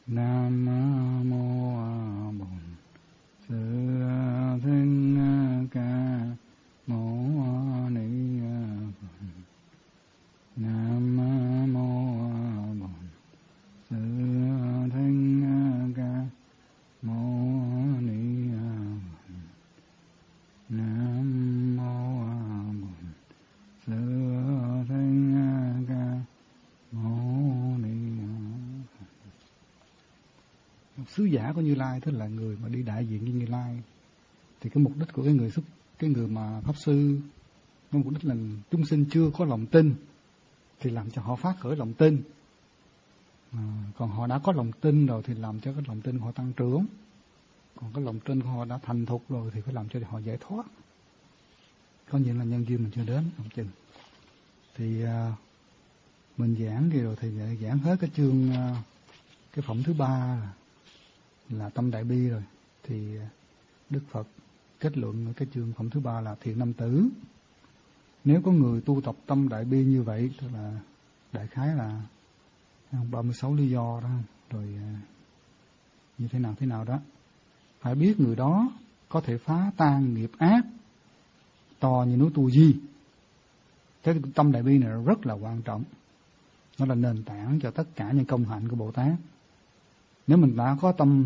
Nam mô Bổn Sư Thích Ca Mâu Ni Phật. Nam mô Bổn Sư Thích Ca Mâu Ni Phật. Nam mô Bổn Sư Thích Ca Mâu Ni Phật. Sứ giả của Như Lai tức là người mà đi đại diện với Như Lai. Thì cái mục đích của cái người mà pháp sư, cái mục đích là chúng sinh chưa có lòng tin thì làm cho họ phát khởi lòng tin. Còn họ đã có lòng tin rồi thì làm cho cái lòng tin họ tăng trưởng. Còn cái lòng tin của họ đã thành thục rồi thì phải làm cho họ giải thoát. Có nghĩa là nhân duyên mình chưa đến không chừng. Thì mình giảng gì rồi thì giảng hết cái chương, cái phẩm thứ 3 là tâm đại bi rồi. Thì Đức Phật kết luận cái chương phẩm thứ 3 là thiện nam tử. Nếu có người tu tập tâm đại bi như vậy, tức là đại khái là 36 lý do đó, rồi như thế nào đó, phải biết người đó có thể phá tan nghiệp ác to như núi Tu Di. Cái tâm đại bi này rất là quan trọng. Nó là nền tảng cho tất cả những công hạnh của Bồ Tát. Nếu mình đã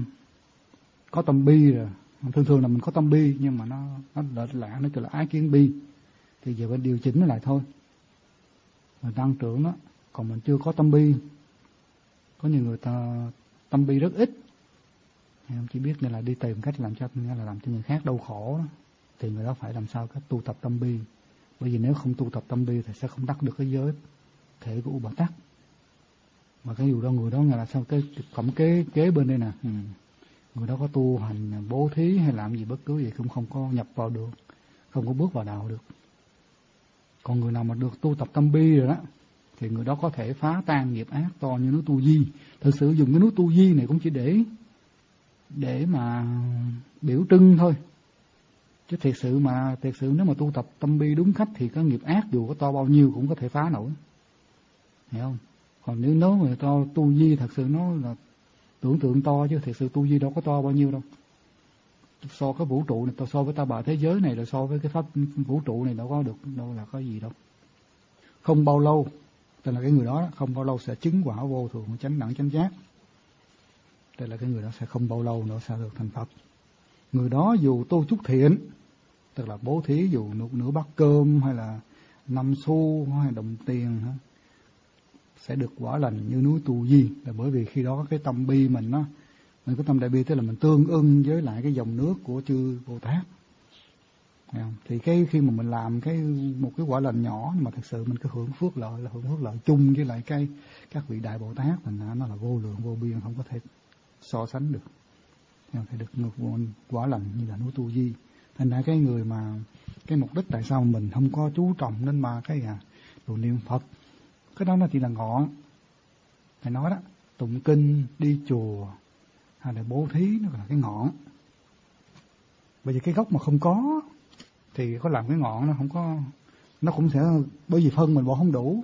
có tâm bi rồi, thường là mình có tâm bi nhưng mà nó lệch lạc, nó kêu là ái kiến bi, thì giờ phải điều chỉnh nó lại thôi, mình tăng trưởng đó. Còn mình chưa có tâm bi, có nhiều người ta tâm bi rất ít, em chỉ biết nên là đi tìm cách làm cho người khác đau khổ đó. Thì người đó phải làm sao cách tu tập tâm bi, bởi vì nếu không tu tập tâm bi thì sẽ không đắc được cái giới thể của Bồ Tát. Mà cái điều đó người đó là sao cái phẩm kế bên đây nè, người đó có tu hành bố thí hay làm gì bất cứ gì cũng không có nhập vào được, không có bước vào đạo được. Còn người nào mà được tu tập tâm bi rồi đó thì người đó có thể phá tan nghiệp ác to như núi Tu Di. Thực sự dùng cái núi Tu Di này cũng chỉ để mà biểu trưng thôi, chứ thiệt sự nếu mà tu tập tâm bi đúng cách thì cái nghiệp ác dù có to bao nhiêu cũng có thể phá nổi, hiểu không? Còn nếu nói mà to Tu Di thật sự nó là tưởng tượng to, chứ thiệt sự Tu Di đâu có to bao nhiêu đâu. So cái vũ trụ này, so với ta bà thế giới này, rồi so với cái pháp vũ trụ này đâu là có gì đâu. Không bao lâu, tức là cái người đó không bao lâu sẽ chứng quả vô thường chánh đẳng chánh giác. Tức là cái người đó sẽ không bao lâu nữa sẽ được thành Phật. Người đó dù tu chút thiện, tức là bố thí dù nửa bát cơm hay là 5 xu hay đồng tiền, sẽ được quả lành như núi Tu Di. Là bởi vì khi đó cái tâm bi mình có tâm đại bi, tức là mình tương ưng với lại cái dòng nước của chư Bồ Tát. Thì khi mà mình làm một cái quả lành nhỏ, nhưng mà thật sự mình cứ hưởng phước lợi chung với lại các vị đại Bồ Tát, mình nó là vô lượng vô biên, không có thể so sánh được. Phải được quả lành như là núi Tu Di. Thành ra cái người mà cái mục đích tại sao mình không có chú trọng đến mà đồ niệm Phật, cái đó nó chỉ là ngọn. Thầy nói đó, tụng kinh, đi chùa hay là bố thí nó là cái ngọn. Bởi vì cái gốc mà không có thì có làm cái ngọn nó không có, nó cũng sẽ, bởi vì phân mình bỏ không đủ,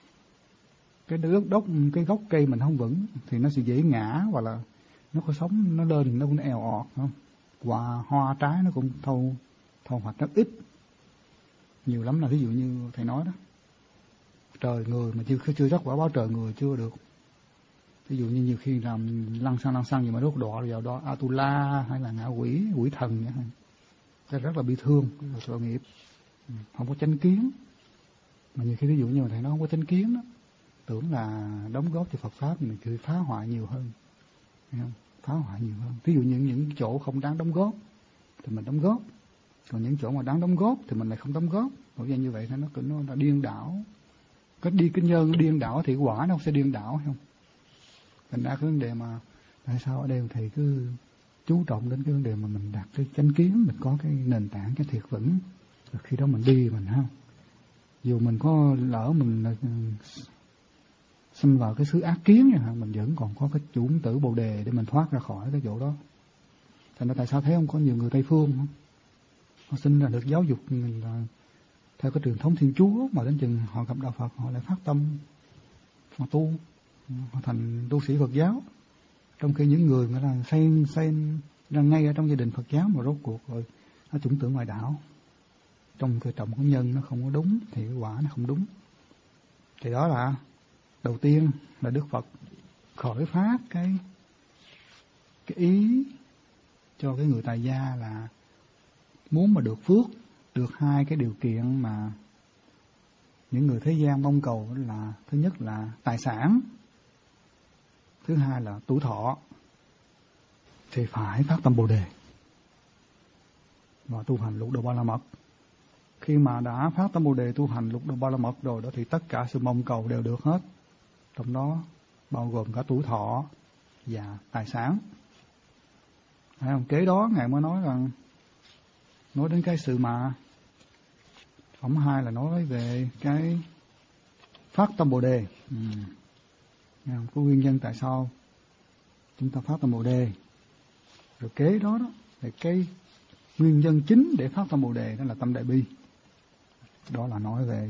cái gốc cây mình không vững thì nó sẽ dễ ngã, hoặc là nó có sống nó lên nó cũng eo ọt, không? Hoa trái nó cũng thâu hoạch rất ít, nhiều lắm là ví dụ như thầy nói đó, trời người mà chưa rắc quả báo trời người chưa được. Ví dụ như nhiều khi làm lăng xăng gì mà đốt đọa vào đó Atula hay là ngạ quỷ thần vậy, cái rất là bị thương, rất là tội nghiệp, không có chánh kiến. Mà nhiều khi ví dụ như thầy nói không có chánh kiến đó, tưởng là đóng góp cho Phật pháp mình cứ phá hoại nhiều hơn, thấy không? Phá hoại nhiều hơn. Ví dụ như những chỗ không đáng đóng góp thì mình đóng góp, còn những chỗ mà đáng đóng góp thì mình lại không đóng góp. Bởi vì như vậy nó là điên đảo. Cái nhân điên đảo thì quả nó sẽ điên đảo, không? Thành ra cái vấn đề mà tại sao ở đây thầy cứ chú trọng đến cái vấn đề mà mình đạt cái chánh kiến, mình có cái nền tảng cái thiệt vững, rồi khi đó mình đi mình không, dù mình có lỡ mình sinh vào cái xứ ác kiến này, mình vẫn còn có cái chủng tử Bồ Đề để mình thoát ra khỏi cái chỗ đó. Thành ra tại sao thấy không có nhiều người Tây phương không? Họ sinh ra được giáo dục là theo cái truyền thống Thiên Chúa, mà đến chừng họ gặp đạo Phật họ lại phát tâm họ tu, họ thành tu sĩ Phật giáo. Trong khi những người mà là xem đang ngay ở trong gia đình Phật giáo mà rốt cuộc rồi nó chủng tử ngoại đạo, trong cơ trọng của nhân nó không có đúng thì cái quả nó không đúng. Thì đó là đầu tiên là Đức Phật khởi phát cái ý cho cái người tại gia là muốn mà được phước, được hai cái điều kiện mà những người thế gian mong cầu, là thứ nhất là tài sản, thứ hai là tuổi thọ, thì phải phát tâm Bồ Đề và tu hành Lục Độ Ba La Mật. Khi mà đã phát tâm Bồ Đề tu hành Lục Độ Ba La Mật rồi đó thì tất cả sự mong cầu đều được hết, trong đó bao gồm cả tuổi thọ và tài sản. Thấy không? Kế đó Ngài mới nói đến cái sự mà phẩm 2 là nói về cái phát tâm Bồ Đề. Có nguyên nhân tại sao chúng ta phát tâm Bồ Đề. Rồi kế đó là cái nguyên nhân chính để phát tâm Bồ Đề, đó là tâm Đại Bi. Đó là nói về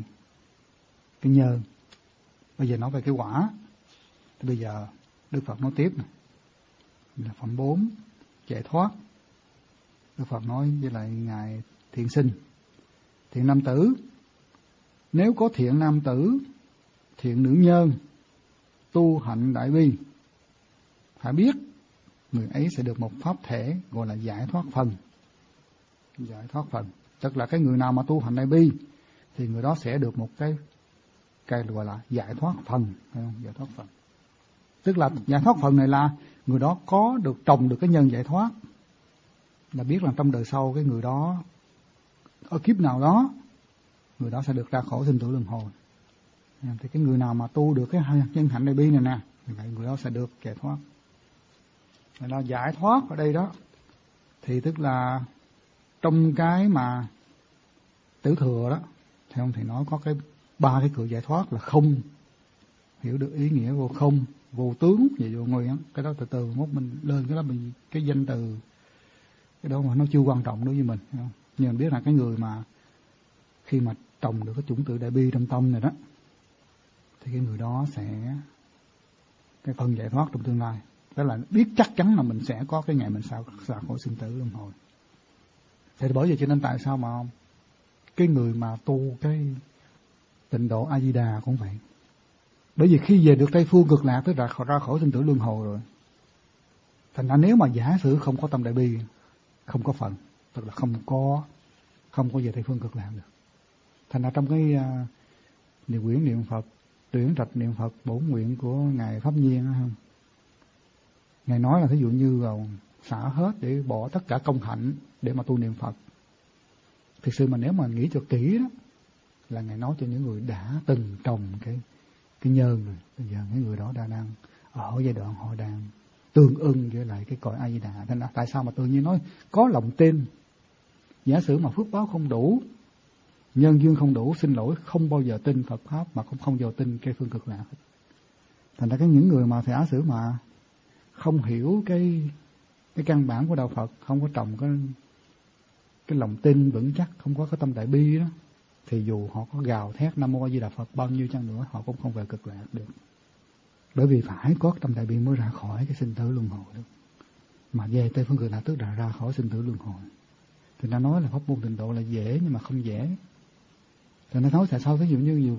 cái nhân. Bây giờ nói về cái quả. Thì bây giờ Đức Phật nói tiếp này, là phẩm 4 giải thoát. Đức Phật nói với lại Ngài Thiện Sinh: Thiện nam tử, nếu có thiện nam tử, thiện nữ nhân tu hạnh đại bi, phải biết người ấy sẽ được một pháp thể gọi là giải thoát phần. Giải thoát phần tức là cái người nào mà tu hạnh đại bi thì người đó sẽ được một cái gọi là giải thoát phần, phải không? Giải thoát phần tức là giải thoát phần này là người đó có được trồng được cái nhân giải thoát, là biết là trong đời sau cái người đó ở kiếp nào đó người đó sẽ được ra khỏi sinh tử luân hồi. Thì cái người nào mà tu được cái nhân hạnh đại bi này nè, thì người đó sẽ được giải thoát. Vậy là giải thoát ở đây đó thì tức là trong cái mà Tiểu Thừa đó, thì ông thầy nói có cái 3 cái cửa giải thoát là không, hiểu được ý nghĩa vô không, vô tướng và vô nguyện. Cái đó từ từ mốt mình lên cái đó, mình cái danh từ cái đó mà nó chưa quan trọng đối với mình, không? Nhưng mình biết là cái người mà khi mà trồng được cái chủng tử đại bi trong tâm này đó, thì cái người đó sẽ cái phần giải thoát trong tương lai. Đó là biết chắc chắn là mình sẽ có cái ngày mình xa khỏi sinh tử luân hồi. Thì bởi vậy cho nên tại sao mà cái người mà tu cái tịnh độ A Di Đà cũng vậy. Bởi vì khi về được Tây Phương Cực Lạc tức là ra khỏi sinh tử luân hồi rồi. Thành ra nếu mà giả sử không có tâm đại bi, không có phần, tức là không có về Tây Phương Cực Lạc được. Thành ra trong cái quyển niệm Phật, tuyển trạch niệm Phật bổn nguyện của Ngài Pháp Nhiên đó, không? Ngài nói là thí dụ như là xả hết để bỏ tất cả công hạnh để mà tu niệm Phật. Thực sự mà nếu mà nghĩ cho kỹ đó, là Ngài nói cho những người đã từng trồng cái nhân rồi. Bây giờ cái người đó đang ở giai đoạn họ đang tương ưng với lại cái cõi A Di Đà. Nên là tại sao mà tự nhiên nói có lòng tin, giả sử mà phước báo không đủ, nhân duyên không đủ, xin lỗi, không bao giờ tin Phật pháp mà cũng không bao giờ tin cái phương cực lạc. Thành ra những người mà giả sử mà không hiểu cái căn bản của đạo Phật, không có trồng cái lòng tin vững chắc, không có cái tâm đại bi đó, thì dù họ có gào thét Nam Mô A Di Đà Phật bao nhiêu chăng nữa, họ cũng không về cực lạc được. Bởi vì phải có tâm đại bi mới ra khỏi cái sinh tử luân hồi được. Mà về Tây Phương Cực Lạc tức là ra khỏi sinh tử luân hồi. Thì nó nói là pháp môn tịnh độ là dễ nhưng mà không dễ. Thì nó nói tại sao ví dụ như nhiều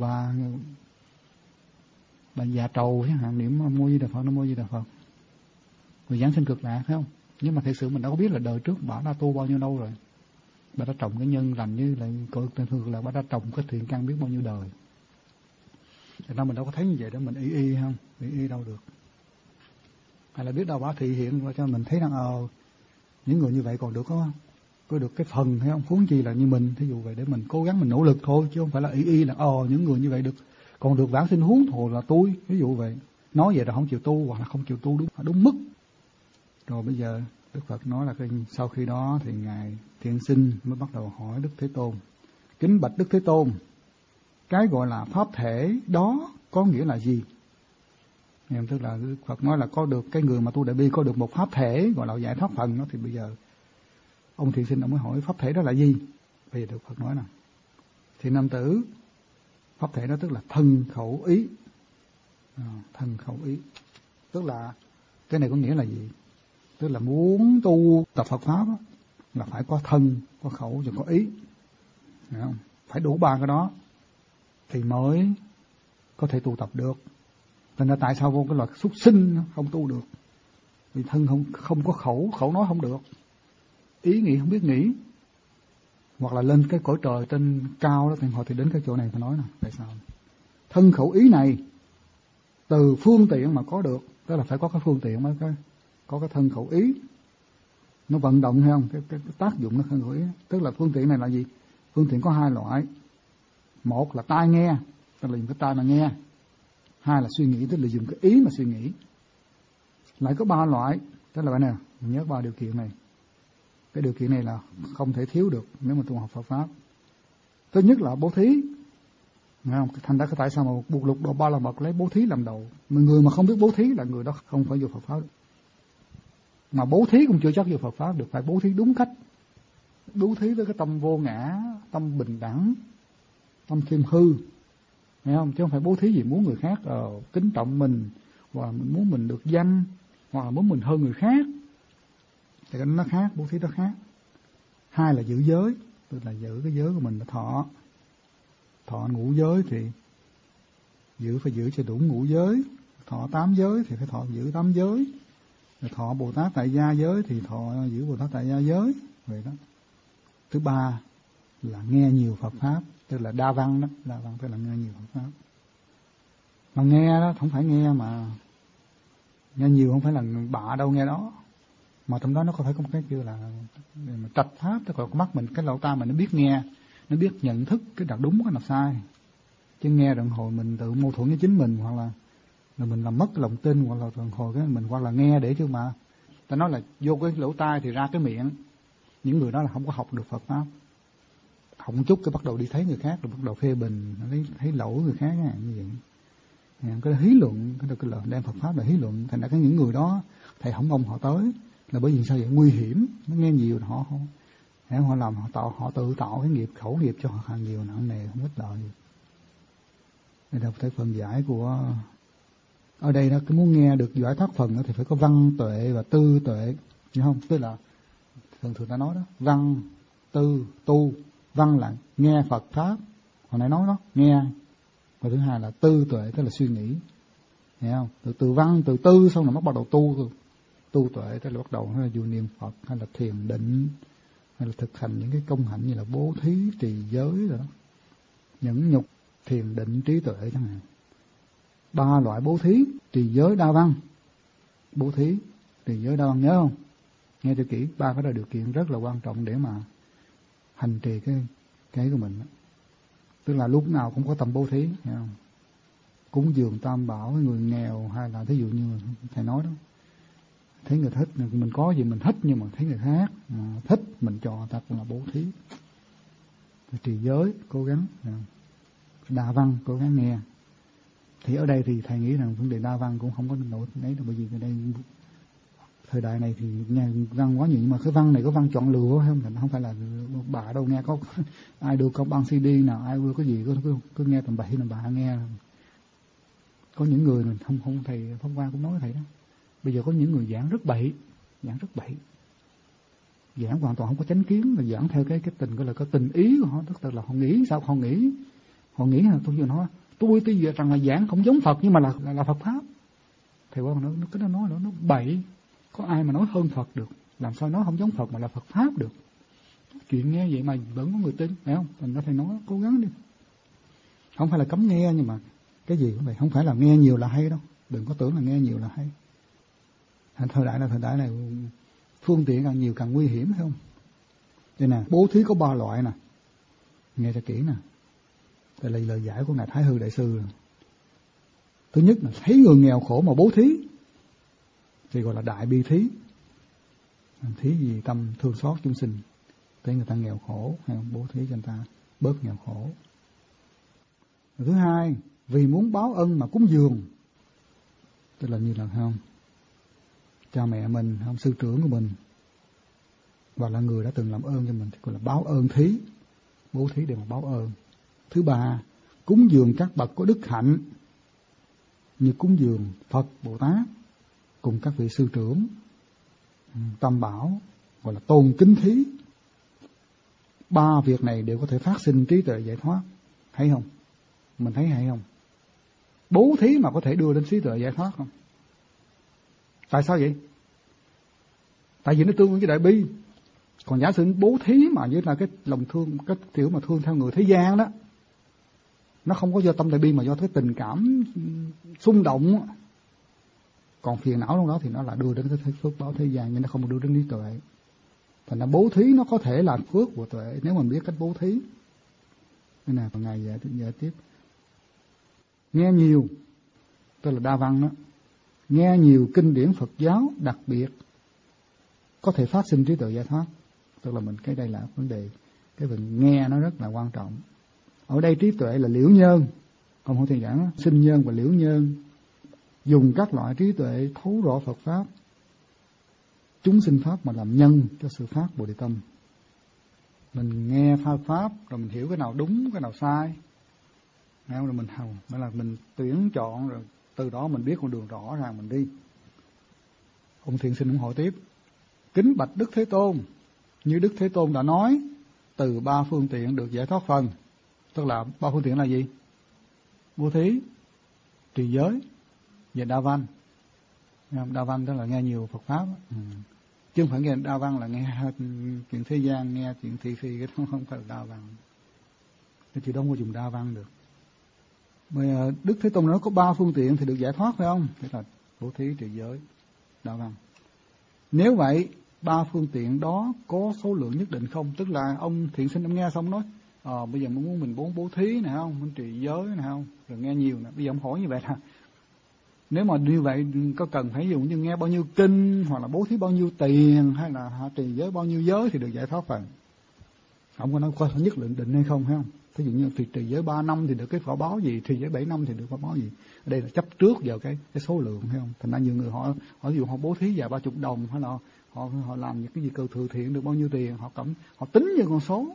bà già trầu chẳng hạn niệm Nam Mô A Di Đà Phật, Nam Mô A Di Đà Phật, rồi giảng sinh cực lạc, phải không? Nhưng mà thật sự mình đâu có biết là đời trước bà đã tu bao nhiêu lâu rồi. Bà đã trồng cái nhân lành như là cội Tây Phương Cực Lạc, bà đã trồng cái thiện căn biết bao nhiêu đời. Thật ra mình đâu có thấy như vậy đó, mình y không? Y đâu được. Hay là biết đâu bà thị hiện cho mình thấy rằng những người như vậy còn được có được cái phần, thấy không? Huống chi là như mình, thí dụ vậy để mình cố gắng mình nỗ lực thôi, chứ không phải là y là những người như vậy được còn được vãng sinh, huống hồ là tôi, ví dụ vậy. Nói vậy là không chịu tu hoặc là không chịu tu đúng mức. Rồi bây giờ Đức Phật nói là sau khi đó thì Ngài Thiện Sinh mới bắt đầu hỏi Đức Thế Tôn: Kính bạch Đức Thế Tôn, cái gọi là pháp thể đó có nghĩa là gì? Tức là Đức Phật nói là có được cái người mà tu đại bi có được một pháp thể gọi là giải thoát phần đó. Thì bây giờ ông Thiện Sinh ông mới hỏi pháp thể đó là gì? Bây giờ Đức Phật nói là thì nam tử, pháp thể đó tức là thân khẩu ý. Thân khẩu ý tức là Cái này có nghĩa là gì? Tức là muốn tu tập Phật Pháp đó, là phải có thân, có khẩu và có ý. Hiểu không? Phải đủ ba cái đó thì mới có thể tu tập được. Thành ra tại sao vô cái loạt súc sinh không tu được? Vì thân không có khẩu, khẩu nói không được, ý nghĩ không biết nghĩ. Hoặc là lên cái cõi trời trên cao đó thì họ thì đến cái chỗ này phải nói nè. Tại sao? Thân khẩu ý này từ phương tiện mà có được, tức là phải có cái phương tiện mới có cái thân khẩu ý. Nó vận động hay không? Cái tác dụng nó thân khẩu ý. Tức là phương tiện này là gì? Phương tiện có hai loại. Một là tai nghe, tức là dùng cái tai mà nghe. Hai là suy nghĩ, tức là dùng cái ý mà suy nghĩ. Lại có ba loại, tức là vậy nè, mình nhớ ba điều kiện này. Cái điều kiện này là không thể thiếu được nếu mà tu học Phật Pháp. Thứ nhất là bố thí. Nghe không? Thành ra tại sao mà buộc lục độ ba la mật lấy bố thí làm đầu. Người mà không biết bố thí là người đó không phải vô Phật Pháp được. Mà bố thí cũng chưa chắc vô Phật Pháp được, phải bố thí đúng cách. Bố thí với cái tâm vô ngã, tâm bình đẳng, tâm khiêm hư. Nghe không? Chứ không phải bố thí gì muốn người khác kính trọng mình, hoặc là muốn mình được danh, hoặc là muốn mình hơn người khác. Thì cái nó khác, bố thí nó khác. Hai là giữ giới, tức là giữ cái giới của mình là thọ. Thọ ngũ giới thì phải giữ cho đủ ngũ giới. Thọ 8 giới thì phải thọ giữ 8 giới. Thọ Bồ Tát tại gia giới thì thọ giữ Bồ Tát tại gia giới. Vậy đó. Thứ ba là nghe nhiều Phật Pháp, tức là đa văn đó. Đa văn tức là nghe nhiều Phật Pháp. Mà nghe đó không phải nghe mà nghe nhiều không phải là bạ đâu nghe đó. Mà trong đó nó có phải có một cái kêu là trạch pháp, tức là mắt mình, cái lỗ tai mình nó biết nghe, nó biết nhận thức cái nào đúng cái nào sai. Chứ nghe đoạn hồi mình tự mâu thuẫn với chính mình, hoặc là mình làm mất lòng tin, hoặc là đoạn hồi cái mình hoặc là nghe để chứ mà ta nói là vô cái lỗ tai thì ra cái miệng. Những người đó là không có học được Phật Pháp. Học một chút cái bắt đầu đi thấy người khác, rồi bắt đầu phê bình, thấy lỗi người khác như vậy. Cái hí luận, cái lời đem Phật Pháp là hí luận. Thành ra cái những người đó thầy không mong họ tới là bởi vì sao vậy? Nguy hiểm. Nó nghe nhiều họ không, họ làm họ tự tạo cái nghiệp khẩu nghiệp cho họ hàng nhiều nặng nề không ích lợi. Đây là cái phần giải của ở đây đó. Cái muốn nghe được giải thoát phần đó thì phải có văn tuệ và tư tuệ, hiểu không? Tức là thường ta nói đó, văn tư tu. Văn là nghe Phật Pháp, hồi nãy nói đó, nghe. Và thứ hai là tư tuệ, tức là suy nghĩ, hiểu không? Từ văn từ tư xong rồi mới bắt đầu tu tuệ, tức là bắt đầu hay là dù niệm Phật, hay là thiền định, hay là thực hành những cái công hạnh như là bố thí, trì giới rồi đó, nhẫn nhục, thiền định, trí tuệ chẳng hạn. 3 loại bố thí, trì giới, đa văn. Bố thí, trì giới, đa văn, nhớ không? Nghe cho kỹ, 3 cái đó điều kiện rất là quan trọng để mà hành trì cái của mình đó. Tức là lúc nào cũng có tâm bố thí, hiểu không? Cúng dường tam bảo với người nghèo, hay là thí dụ như thầy nói đó, thấy người thích, mình có gì mình thích nhưng mà thấy người khác mà thích mình cho người ta cũng là bố thí. Trì giới, cố gắng. Đa văn, cố gắng nghe. Thì ở đây thì thầy nghĩ rằng vấn đề đa văn cũng không có nổi đấy, bởi vì ở đây thời đại này thì nghe văn quá nhiều, nhưng mà cái văn này có văn chọn lựa không phải là bà đâu nghe có ai đưa có băng CD nào, ai đưa cái gì cứ nghe tầm bậy là bà nghe. Có những người mình không thầy Pháp Quan cũng nói thầy đó, bây giờ có những người giảng rất bậy, giảng hoàn toàn không có chánh kiến, mà giảng theo cái tình gọi là cái tình ý của họ, tức là họ nghĩ sao họ nghĩ là tôi vừa nói tôi giờ rằng là giảng không giống Phật nhưng mà là Phật Pháp. Thầy Quang nói nó bậy. Có ai mà nói hơn Phật được? Làm sao nói không giống Phật mà là Phật Pháp được? Chuyện nghe vậy mà vẫn có người tin, phải không? Thành ra thầy nói cố gắng đi. Không phải là cấm nghe, nhưng mà cái gì cũng vậy, không phải là nghe nhiều là hay đâu. Đừng có tưởng là nghe nhiều là hay. Thời đại này phương tiện càng nhiều càng nguy hiểm, phải không? Đây nè, bố thí có 3 loại nè. Nghe cho kỹ nè. Đây là lời giải của Ngài Thái Hư Đại Sư. Thứ nhất là thấy người nghèo khổ mà bố thí thì gọi là đại bi thí. Thí gì tâm thương xót chúng sinh, thấy người ta nghèo khổ, hay không, bố thí cho người ta bớt nghèo khổ. Thứ hai, vì muốn báo ân mà cúng dường, tức là như là không, cha mẹ mình, không, sư trưởng của mình, và là người đã từng làm ơn cho mình thì gọi là báo ơn thí, bố thí để mà báo ơn. Thứ ba, cúng dường các bậc có đức hạnh như cúng dường Phật, Bồ Tát, cùng các vị sư trưởng tam bảo, gọi là tôn kính thí. 3 việc này đều có thể phát sinh trí tuệ giải thoát. Thấy không? Mình thấy hay không? Bố thí mà có thể đưa đến trí tuệ giải thoát không? Tại sao vậy? Tại vì nó tương ứng với đại bi. Còn giả sử bố thí mà với là cái lòng thương, cái kiểu mà thương theo người thế gian đó, nó không có do tâm đại bi mà do cái tình cảm xung động. Còn phiền não trong đó thì nó là đưa đến cái phước báo thế gian, nhưng nó không đưa đến trí tuệ. Thành ra bố thí nó có thể là phước của tuệ nếu mình biết cách bố thí. Cái này ngày giải tiếp. Nghe nhiều, tức là đa văn đó. Nghe nhiều kinh điển Phật giáo đặc biệt có thể phát sinh trí tuệ giải thoát. Tức là mình, cái đây là vấn đề, cái mình nghe nó rất là quan trọng. Ở đây trí tuệ là liễu nhân, không có thiền giảng sinh nhân và liễu nhân. Dùng các loại trí tuệ thấu rõ Phật Pháp, chúng sinh Pháp mà làm nhân cho sự phát Bồ Đề Tâm. Mình nghe Pháp rồi mình hiểu cái nào đúng, cái nào sai. Rồi mình hầu, mới là mình tuyển chọn, rồi từ đó mình biết con đường rõ ràng mình đi. Ông thiền sinh ủng hộ tiếp. Kính bạch Đức Thế Tôn, như Đức Thế Tôn đã nói, từ 3 phương tiện được giải thoát phần. Tức là 3 phương tiện là gì? Bố thí, trì giới và đa văn. Đa văn tức là nghe nhiều Phật Pháp. Chứ không phải nghe đa văn là nghe chuyện thế gian, nghe chuyện thị phi, cái đó không phải là đa văn. Cái chuyện đó không có dùng đa văn được. Mà Đức Thế Tôn nói có 3 phương tiện thì được giải thoát phải không? Thế là bố thí, trì giới, đa văn. Nếu vậy 3 phương tiện đó có số lượng nhất định không? Tức là ông thiện sinh ông nghe xong nói bây giờ muốn mình bố thí nè không, mình trì giới nè không, rồi nghe nhiều nè. Bây giờ ông hỏi như vậy là nếu mà như vậy có cần phải dùng như nghe bao nhiêu kinh, hoặc là bố thí bao nhiêu tiền, hay là trì giới bao nhiêu giới thì được giải thoát phần? Ông có nói coi nhất định hay không, phải không? Ví dụ như trì giới 3 năm thì được cái quả báo gì, trì giới 7 năm thì được quả báo gì. Ở đây là chấp trước vào cái số lượng, phải không? Thành ra nhiều người họ ví dụ họ bố thí vài 30 đồng, hay là họ làm những cái gì cầu thừa thiện được bao nhiêu tiền, họ tính như con số.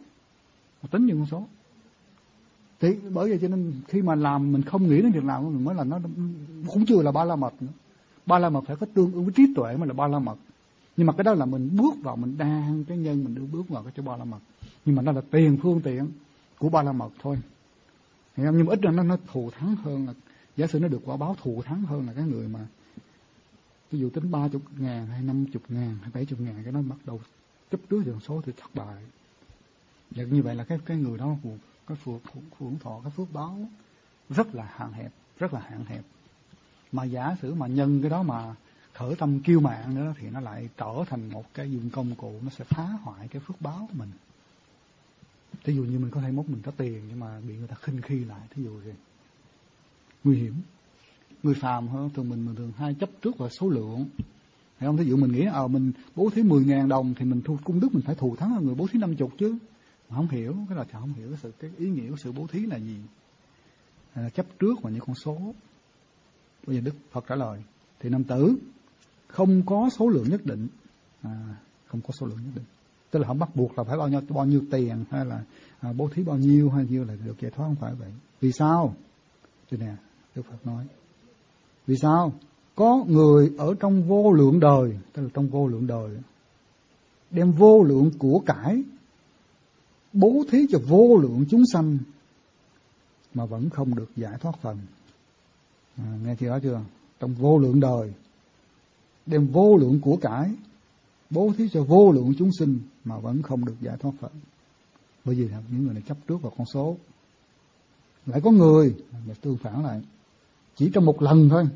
Thì bởi vậy cho nên khi mà làm mình không nghĩ đến việc làm của mình mới là nó cũng chưa là ba la mật nữa. Ba la mật phải có tương ứng với trí tuệ mới là ba la mật. Nhưng mà cái đó là mình bước vào, mình đang cái nhân mình bước vào cái ba la mật. Nhưng mà nó là tiền phương tiện của ba la mật thôi. Nhưng mà ít ra nó thù thắng hơn, là giả sử nó được quả báo thù thắng hơn là cái người mà ví dụ tính 30.000 hay 50.000 hay 70.000, cái nó bắt đầu chấp trước vào số thì thất bại. Và như vậy là cái người đó cái phước thọ, cái phước báo rất là hạn hẹp. Mà giả sử mà nhân cái đó mà khởi tâm kiêu mạn nữa thì nó lại trở thành một cái dụng công cụ, nó sẽ phá hoại cái phước báo của mình. Thí dụ như mình có thể mốt mình có tiền nhưng mà bị người ta khinh khi lại, thí dụ gì nguy hiểm. Người phàm hơn mình thường hay chấp trước vào số lượng. Thấy không? Thí dụ mình nghĩ mình bố thí 10.000 đồng thì mình thu công đức mình phải thù thắng hơn người bố thí 50 chứ. Mà không hiểu, cái là không hiểu cái ý nghĩa của sự bố thí là gì. Là chấp trước vào những con số. Bây giờ Đức Phật trả lời thì nam tử không có số lượng nhất định. Không có số lượng nhất định. Tức là không bắt buộc là phải bao nhiêu tiền, hay là bố thí bao nhiêu hay nhiêu là được giải thoát, không phải vậy. Vì sao? Thế nè, Đức Phật nói. Vì sao? Có người ở trong vô lượng đời, tức là trong vô lượng đời, đem vô lượng của cải bố thí cho vô lượng chúng sanh mà vẫn không được giải thoát phần. Nghe chưa đó chưa? Trong vô lượng đời đem vô lượng của cải bố thí cho vô lượng chúng sinh mà vẫn không được giải thoát phần. Bởi vì những người này chấp trước vào con số. Lại có người tương phản lại, chỉ trong một lần thôi,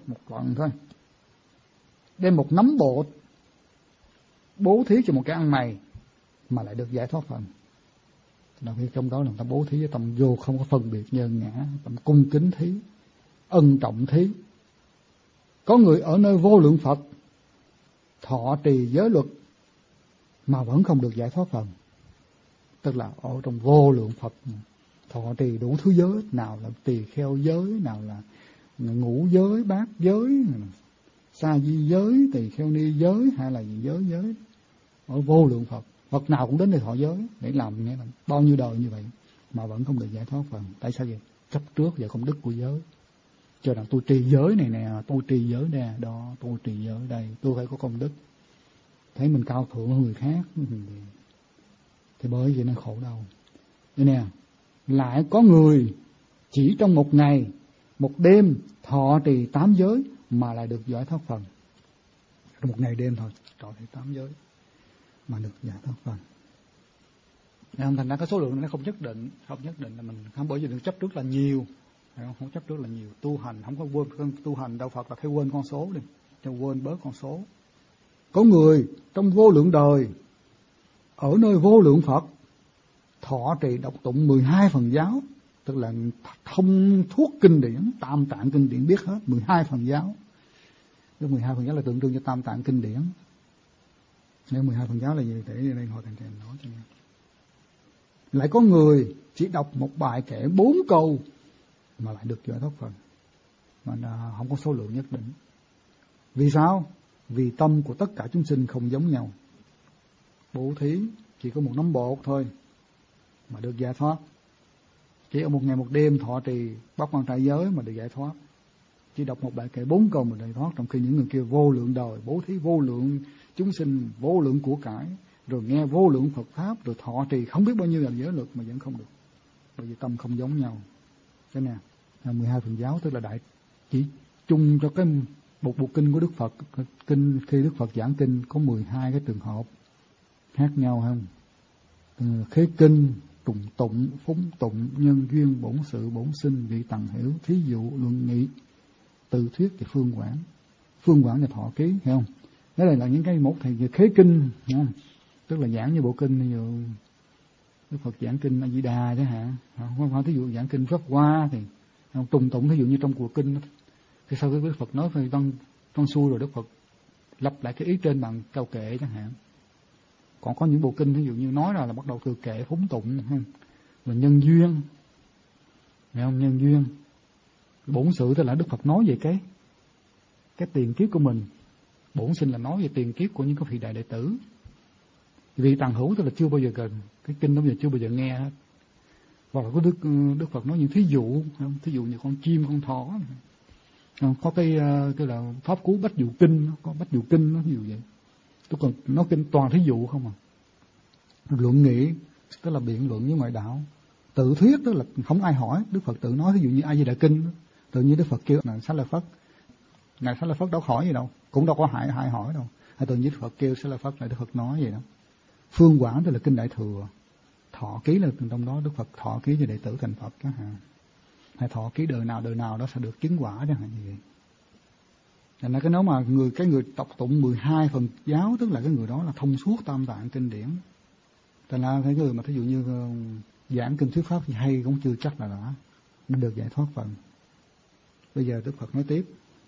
đem một nắm bột bố thí cho một cái ăn mày mà lại được giải thoát phần. Đặc biệt trong đó là người ta bố thí với tâm vô, không có phân biệt nhân ngã, tâm cung kính thí, ân trọng thí. Có người ở nơi vô lượng Phật thọ trì giới luật mà vẫn không được giải thoát phần. Tức là ở trong vô lượng Phật thọ trì đủ thứ giới, nào là tỳ kheo giới, nào là ngũ giới, bát giới, sa di giới, tỳ kheo ni giới, hay là gì giới. Ở vô lượng Phật nào cũng đến đây thọ giới để làm nghe bao nhiêu đời như vậy mà vẫn không được giải thoát phần. Tại sao vậy? Chấp trước vào công đức của giới. cho rằng tôi trì giới này nè, tôi trì giới nè, đó, tôi trì giới đây, tôi phải có công đức. Thấy mình cao thượng hơn người khác thì bởi vậy nó khổ đau. Đây nè, lại có người chỉ trong một ngày, một đêm thọ trì 8 giới mà lại được giải thoát phần. Trong một ngày đêm thôi, thọ trì 8 giới mà được giải thoát phần. Thành ra cái số lượng nó không nhất định là mình không, bởi vì đừng chấp trước là nhiều, không chấp trước là nhiều. Tu hành không có quên, tu hành đạo Phật là phải quên con số đi, cho quên bớt con số. Có người trong vô lượng đời ở nơi vô lượng Phật thọ trì đọc tụng 12 phần giáo, tức là thông thuốc kinh điển, tam tạng kinh điển biết hết 12 phần giáo. Cái 12 phần giáo là tượng trưng cho tam tạng kinh điển. Nếu 12 phần giáo là gì để đây ngồi thầy nói cho nghe. Lại có người chỉ đọc một bài kệ 4 câu mà lại được giải thoát phần, mà không có số lượng nhất định. Vì sao? Vì tâm của tất cả chúng sinh không giống nhau. Bố thí chỉ có một nắm bột thôi mà được giải thoát. Chỉ ở một ngày một đêm thọ trì bát quan trai giới mà được giải thoát. Chỉ đọc một bài kệ 4 câu mà được giải thoát, trong khi những người kia vô lượng đời bố thí vô lượng chúng sinh, vô lượng của cải, rồi nghe vô lượng Phật pháp, rồi thọ trì không biết bao nhiêu là giới luật mà vẫn không được, bởi vì tâm không giống nhau. Thế nè, 12 phần giáo tức là đại chỉ chung cho cái một bộ kinh của Đức Phật. Kinh khi Đức Phật giảng kinh có 12 cái trường hợp khác nhau không? Khế kinh, trùng tụng, phúng tụng, nhân duyên, bổn sự, bổn sinh, vị tầng hiểu, thí dụ, luận nghị, từ thuyết và phương quảng. Phương quảng là thọ ký, hiểu không? Đó là những cái một thì khế kinh, hiểu không? Tức là giảng như bộ kinh, ví dụ Đức Phật giảng kinh A Di Đà chẳng hạn, không phải thí dụ giảng kinh Pháp Hoa thì trùng tụng, thí dụ như trong cuộc kinh thì sau khi Đức Phật nói về văn xuôi rồi Đức Phật lặp lại cái ý trên bằng câu kệ chẳng hạn. Còn có những bộ kinh ví dụ như nói là bắt đầu từ kệ phúng tụng, là nhân duyên, hiểu không? Nhân duyên, bổn sự tức là Đức Phật nói về cái tiền kiếp của mình, bổn sinh là nói về tiền kiếp của những cái vị đại đệ tử. Vị tàng hữu tức là chưa bao giờ gần cái kinh đó, giờ chưa bao giờ nghe hết. Hoặc là có Đức Phật nói những thí dụ, thí dụ như con chim, con thỏ, có cái là pháp cú bách dụ kinh, có bách dụ kinh nó ví dụ vậy. Tôi còn nói kinh toàn thí dụ không à. Luận nghị tức là biện luận với ngoại đạo. Tự thuyết tức là không ai hỏi, Đức Phật tự nói, ví dụ như A Di Đà kinh, tự nhiên Đức Phật kêu ngài Xá Lợi Phất, ngài Xá Lợi Phất đâu hỏi gì đâu, cũng đâu có hại hỏi đâu, hay tự nhiên Đức Phật kêu Xá Lợi Phất là Đức Phật nói vậy đó. Phương quảng tức là kinh Đại Thừa, thọ ký là trong đó Đức Phật thọ ký cho đệ tử thành Phật đó hả, hay thọ ký đời nào đó sẽ được chứng quả chẳng hạn như vậy. Thành ra cái nói mà cái người đọc tụng 12 phần giáo tức là cái người đó là thông suốt tam tạng kinh điển. Thành ra cái người mà thí dụ như giảng kinh thuyết pháp thì hay cũng chưa chắc là đã được giải thoát phần. Bây giờ Đức Phật nói tiếp.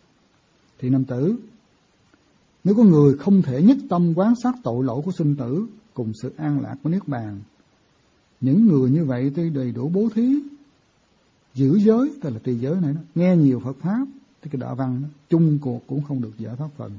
Thì nam tử, nếu có người không thể nhất tâm quán sát tội lỗi của sinh tử cùng sự an lạc của niết bàn, những người như vậy tuy đầy đủ bố thí, giữ giới, tức là trì giới này đó, nghe nhiều Phật pháp, thì cái đạo văn đó, chung cuộc cũng không được giải thoát phần.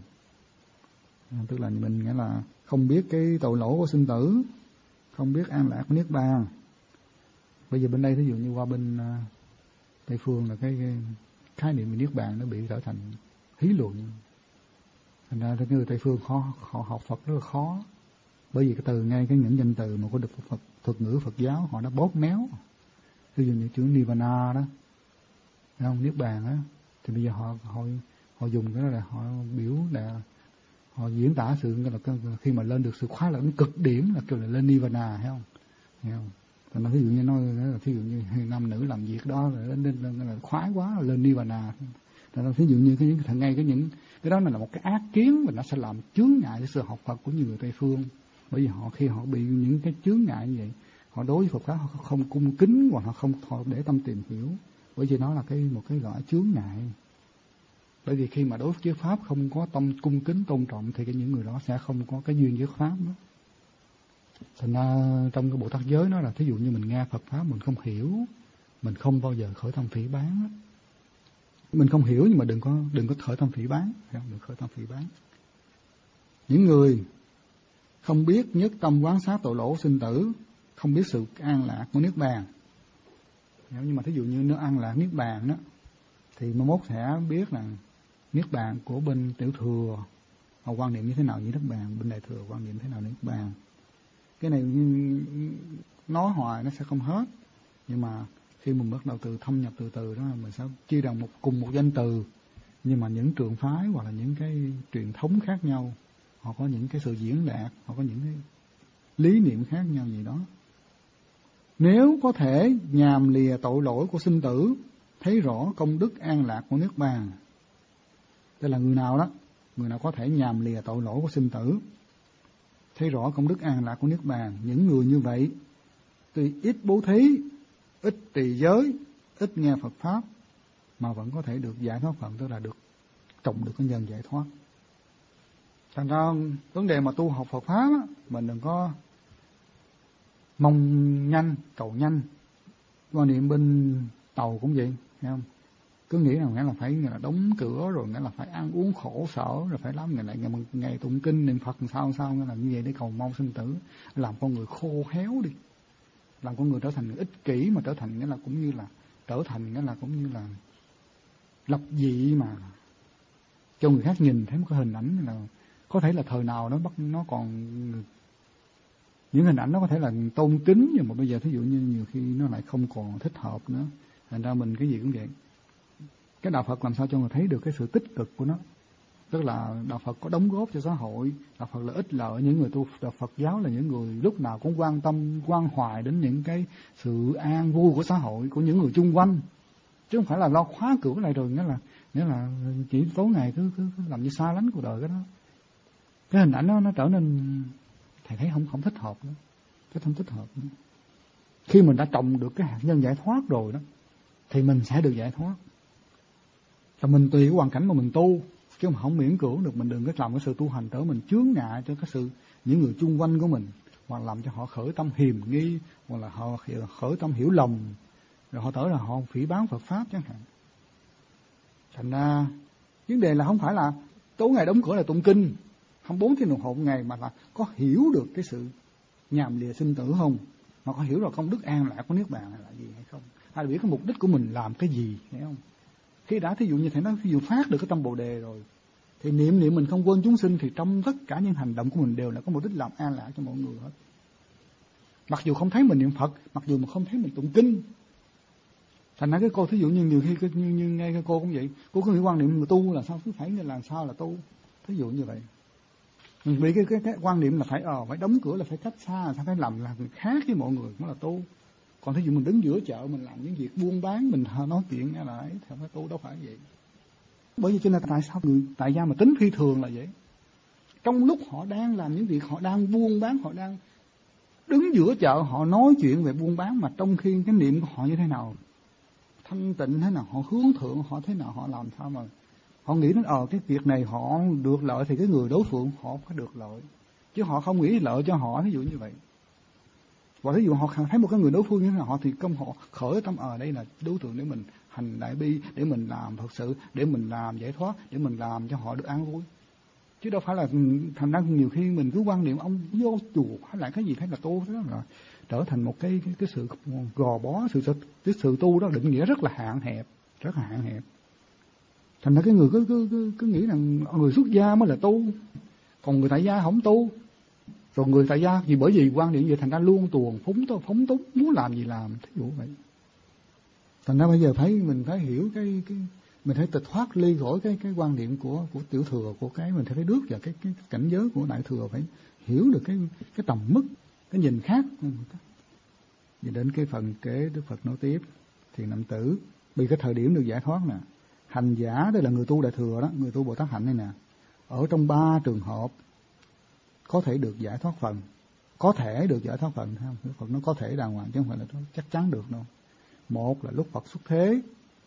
Tức là mình nghĩa là không biết cái tội lỗi của sinh tử, không biết an lạc của niết bàn. Bây giờ bên đây thí dụ như qua bên Tây phương là cái khái niệm về niết bàn nó bị trở thành hí luận. Thành ra cái người Tây phương họ học Phật rất là khó. Bởi vì cái từ ngay cái những danh từ mà có được Phật thuật ngữ Phật giáo họ đã bóp méo. Ví dụ như chữ Nirvana đó, thấy không? Niết bàn đó, thì bây giờ họ dùng cái đó là họ biểu là họ diễn tả sự là khi mà lên được sự khoái lạc đến cực điểm là kêu là lên Nirvana, thấy không? Thấy không? Thành ra ví dụ như nói là ví dụ như nam nữ làm việc đó là khoái quá là lên Nirvana. Thành ra ví dụ như những cái đó là một cái ác kiến và nó sẽ làm chướng ngại cho sự học Phật của nhiều người Tây phương. Bởi vì khi họ bị những cái chướng ngại như vậy, họ đối với Phật pháp họ không cung kính hoặc họ để tâm tìm hiểu, bởi vì nó là một cái loại chướng ngại. Bởi vì khi mà đối với pháp không có tâm cung kính tôn trọng thì những người đó sẽ không có cái duyên với pháp đó. Thành ra trong cái bộ tắc giới nó là thí dụ như mình nghe Phật pháp mình không hiểu, mình không bao giờ khởi tâm phỉ báng đó. Mình không hiểu nhưng mà đừng có khởi tâm phỉ báng, đừng khởi tâm phỉ báng. Những người không biết nhất tâm quán sát tội lỗi sinh tử, không biết sự an lạc của niết bàn. Nhưng mà thí dụ như nó an lạc niết bàn đó, thì mai mốt sẽ biết là niết bàn của bên tiểu thừa họ quan niệm như thế nào như niết bàn, bên đại thừa quan niệm thế nào niết bàn. Cái này nói hoài nó sẽ không hết, nhưng mà khi mình bắt đầu từ thâm nhập từ từ đó, mình sẽ chia ra cùng một danh từ, nhưng mà những trường phái hoặc là những cái truyền thống khác nhau, họ có những cái sự diễn đạt, họ có những cái lý niệm khác nhau gì đó. Nếu có thể nhàm lìa tội lỗi của sinh tử, thấy rõ công đức an lạc của niết bàn. Đây là người nào đó? Người nào có thể nhàm lìa tội lỗi của sinh tử, thấy rõ công đức an lạc của niết bàn. Những người như vậy tuy ít bố thí, ít trì giới, ít nghe Phật pháp, mà vẫn có thể được giải thoát phận, tức là được trồng được cái nhân giải thoát. Thành ra vấn đề mà tu học Phật pháp á, mình đừng có mong nhanh, cầu nhanh. Quan niệm bên tàu cũng vậy, thấy không? Cứ nghĩ rằng nghĩa là phải là đóng cửa, rồi nghĩa là phải ăn uống khổ sở, rồi phải làm ngày tụng kinh niệm Phật sao nghĩa là như vậy để cầu mong sinh tử, làm con người khô héo đi, làm con người trở thành ích kỷ, mà trở thành nghĩa là cũng như là trở thành nghĩa là cũng như là lập dị, mà cho người khác nhìn thấy một cái hình ảnh là có thể là thời nào nó còn những hình ảnh nó có thể là tôn kính, nhưng mà bây giờ thí dụ như nhiều khi nó lại không còn thích hợp nữa. Thành ra mình cái gì cũng vậy. Cái đạo Phật làm sao cho người thấy được cái sự tích cực của nó, tức là đạo Phật có đóng góp cho xã hội, đạo Phật là ích lợi. Những người tu đạo Phật giáo là những người lúc nào cũng quan tâm quan hoài đến những cái sự an vui của xã hội, của những người chung quanh, chứ không phải là lo khóa cửa lại rồi nghĩa là chỉ tối ngày cứ làm như xa lánh cuộc đời cái đó. Cái hình ảnh nó trở nên thầy thấy không thích hợp nữa, cái không thích hợp nữa. Khi mình đã trồng được cái hạt nhân giải thoát rồi đó, thì mình sẽ được giải thoát. Và mình tùy cái hoàn cảnh mà mình tu, chứ mà không miễn cưỡng được. Mình đừng có làm cái sự tu hành trở mình chướng ngại cho cái sự những người chung quanh của mình, hoặc làm cho họ khởi tâm hiềm nghi, hoặc là họ khởi tâm hiểu lầm, rồi họ tưởng là họ phỉ báng Phật pháp chẳng hạn. Thành ra vấn đề là không phải là tối ngày đóng cửa là tụng kinh 24 tiếng đồng hồ một ngày, mà là có hiểu được cái sự nhàm lìa sinh tử không, mà có hiểu được công đức an lạc của niết bàn là gì hay không, hay là biết cái mục đích của mình làm cái gì, hiểu không? Khi đã thí dụ như thầy nói, thí dụ phát được cái tâm Bồ đề rồi, thì niệm mình không quên chúng sinh, thì trong tất cả những hành động của mình đều là có mục đích làm an lạc cho mọi người hết. Mặc dù không thấy mình niệm Phật, mặc dù mà không thấy mình tụng kinh. Thành ra cái cô thí dụ như nhiều khi như ngay cái cô cũng vậy, cô có nghĩ quan niệm mà tu là sao, cứ phải làm sao là tu, thí dụ như vậy. Mình bị cái quan niệm là phải đóng cửa, là phải cách xa, phải làm là người khác với mọi người mới là tu. Còn thí dụ mình đứng giữa chợ, mình làm những việc buôn bán, mình nói chuyện nghe lại thì không phải tu, đâu phải vậy. Bởi vì cho nên tại sao người tại gia mà tính phi thường là vậy. Trong lúc họ đang làm những việc, họ đang buôn bán, họ đang đứng giữa chợ, họ nói chuyện về buôn bán, mà trong khi cái niệm của họ như thế nào, thanh tịnh thế nào, họ hướng thượng, họ thế nào, họ làm sao mà họ nghĩ đến cái việc này họ được lợi thì cái người đối phương họ phải được lợi, chứ họ không nghĩ lợi cho họ, ví dụ như vậy. Và ví dụ họ thấy một cái người đối phương như thế nào, họ thì công họ khởi tâm đây là đối tượng để mình hành đại bi, để mình làm Phật sự, để mình làm giải thoát, để mình làm cho họ được an vui, chứ đâu phải là thành ra nhiều khi mình cứ quan niệm ông vô chùa hay là cái gì thấy là tu, đó là trở thành một cái sự gò bó, cái sự tu đó định nghĩa rất là hạn hẹp, rất là hạn hẹp. Thành ra cái người cứ nghĩ rằng người xuất gia mới là tu, còn người tại gia không tu. Rồi người tại gia vì bởi vì quan niệm vậy thành ra luôn tuồng phóng túng, muốn làm gì làm, thí dụ vậy. Thành ra bây giờ mình phải hiểu mình phải thoát ly khỏi cái quan niệm của tiểu thừa, của cái mình phải bước vào cái cảnh giới của đại thừa, phải hiểu được cái tầm mức, cái nhìn khác. Và đến cái phần kế Đức Phật nói tiếp, thiền nam tử, vì cái thời điểm được giải thoát nè, hành giả đây là người tu đại thừa đó, người tu Bồ Tát hạnh này nè, ở trong 3 trường hợp có thể được giải thoát phần, có thể được giải thoát phần, thấy không? Đức Phật nó có thể đàng hoàng chứ không phải là nó chắc chắn được đâu. Một là lúc Phật xuất thế,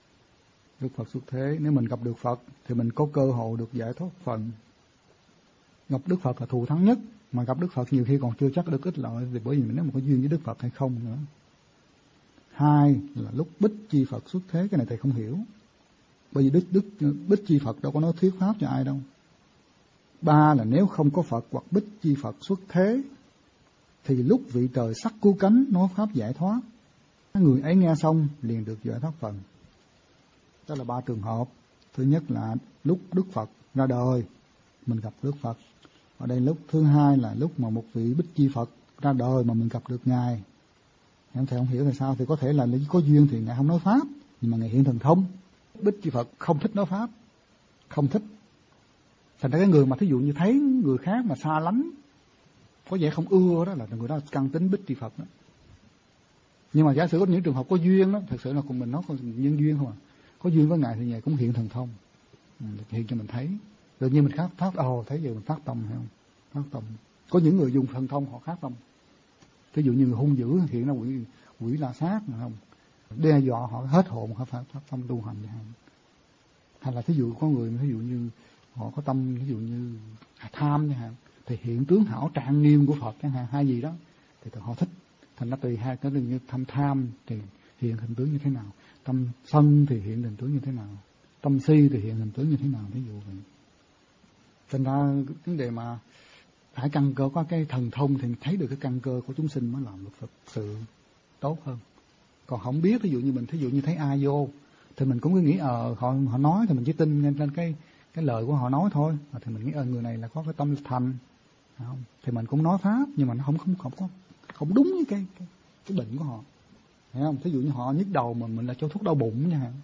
nếu mình gặp được Phật thì mình có cơ hội được giải thoát phần. Gặp Đức Phật là thù thắng nhất, mà gặp Đức Phật nhiều khi còn chưa chắc được ích lợi, vì bởi vì mình nếu mà có duyên với Đức Phật hay không nữa. 2 là lúc Bích Chi Phật xuất thế, cái này thầy không hiểu, bởi vì Bích Chi Phật đâu có nói thuyết pháp cho ai đâu. 3 là nếu không có Phật hoặc Bích Chi Phật xuất thế, thì lúc vị trời sắc cứu cánh nói pháp giải thoát, người ấy nghe xong liền được giải thoát phần. Đó là 3 trường hợp. Thứ nhất là lúc Đức Phật ra đời mình gặp Đức Phật. Ở đây lúc thứ hai là lúc mà một vị Bích Chi Phật ra đời mà mình gặp được Ngài. Em thầy không hiểu tại sao, thì có thể là có duyên thì Ngài không nói Pháp, nhưng mà Ngài hiện thần thông. Bích Chi Phật không thích nói Pháp, không thích. Thành ra cái người mà thí dụ như thấy người khác mà xa lánh, có vẻ không ưa đó, là người đó căn tính Bích Chi Phật đó. Nhưng mà giả sử có những trường hợp có duyên đó, thật sự là cùng mình nói nhân duyên không à. Có duyên với Ngài thì Ngài cũng hiện thần thông, hiện cho mình thấy. Tự nhiên mình phát thấy giờ mình phát tâm hay không? Phát tâm. Có những người dùng thần thông họ phát tâm. Ví dụ như người hung dữ hiện ra quỷ la sát không? Đe dọa họ hết hồn, họ phải phát tâm tu hành vậy không? Hay là thí dụ có người ví dụ như họ có tâm ví dụ như tham chẳng hạn, thì hiện tướng hảo trạng nghiêm của Phật chẳng hạn, hay gì đó thì họ thích. Thành ra tùy hai cái như tham thì hiện hình tướng như thế nào, tâm sân thì hiện hình tướng như thế nào, tâm si thì hiện hình tướng như thế nào, ví dụ vậy. Thành ra vấn đề mà phải căn cơ có cái thần thông thì thấy được cái căn cơ của chúng sinh mới làm được thực sự tốt hơn. Còn không biết, ví dụ như mình thí dụ như thấy ai vô thì mình cũng cứ nghĩ họ nói thì mình chỉ tin lên cái lời của họ nói thôi, thì mình nghĩ người này là có cái tâm thành, không? Thì mình cũng nói Pháp nhưng mà nó không đúng với cái bệnh của họ, hiểu không? Thí dụ như họ nhức đầu mà mình là cho thuốc đau bụng nha hạn,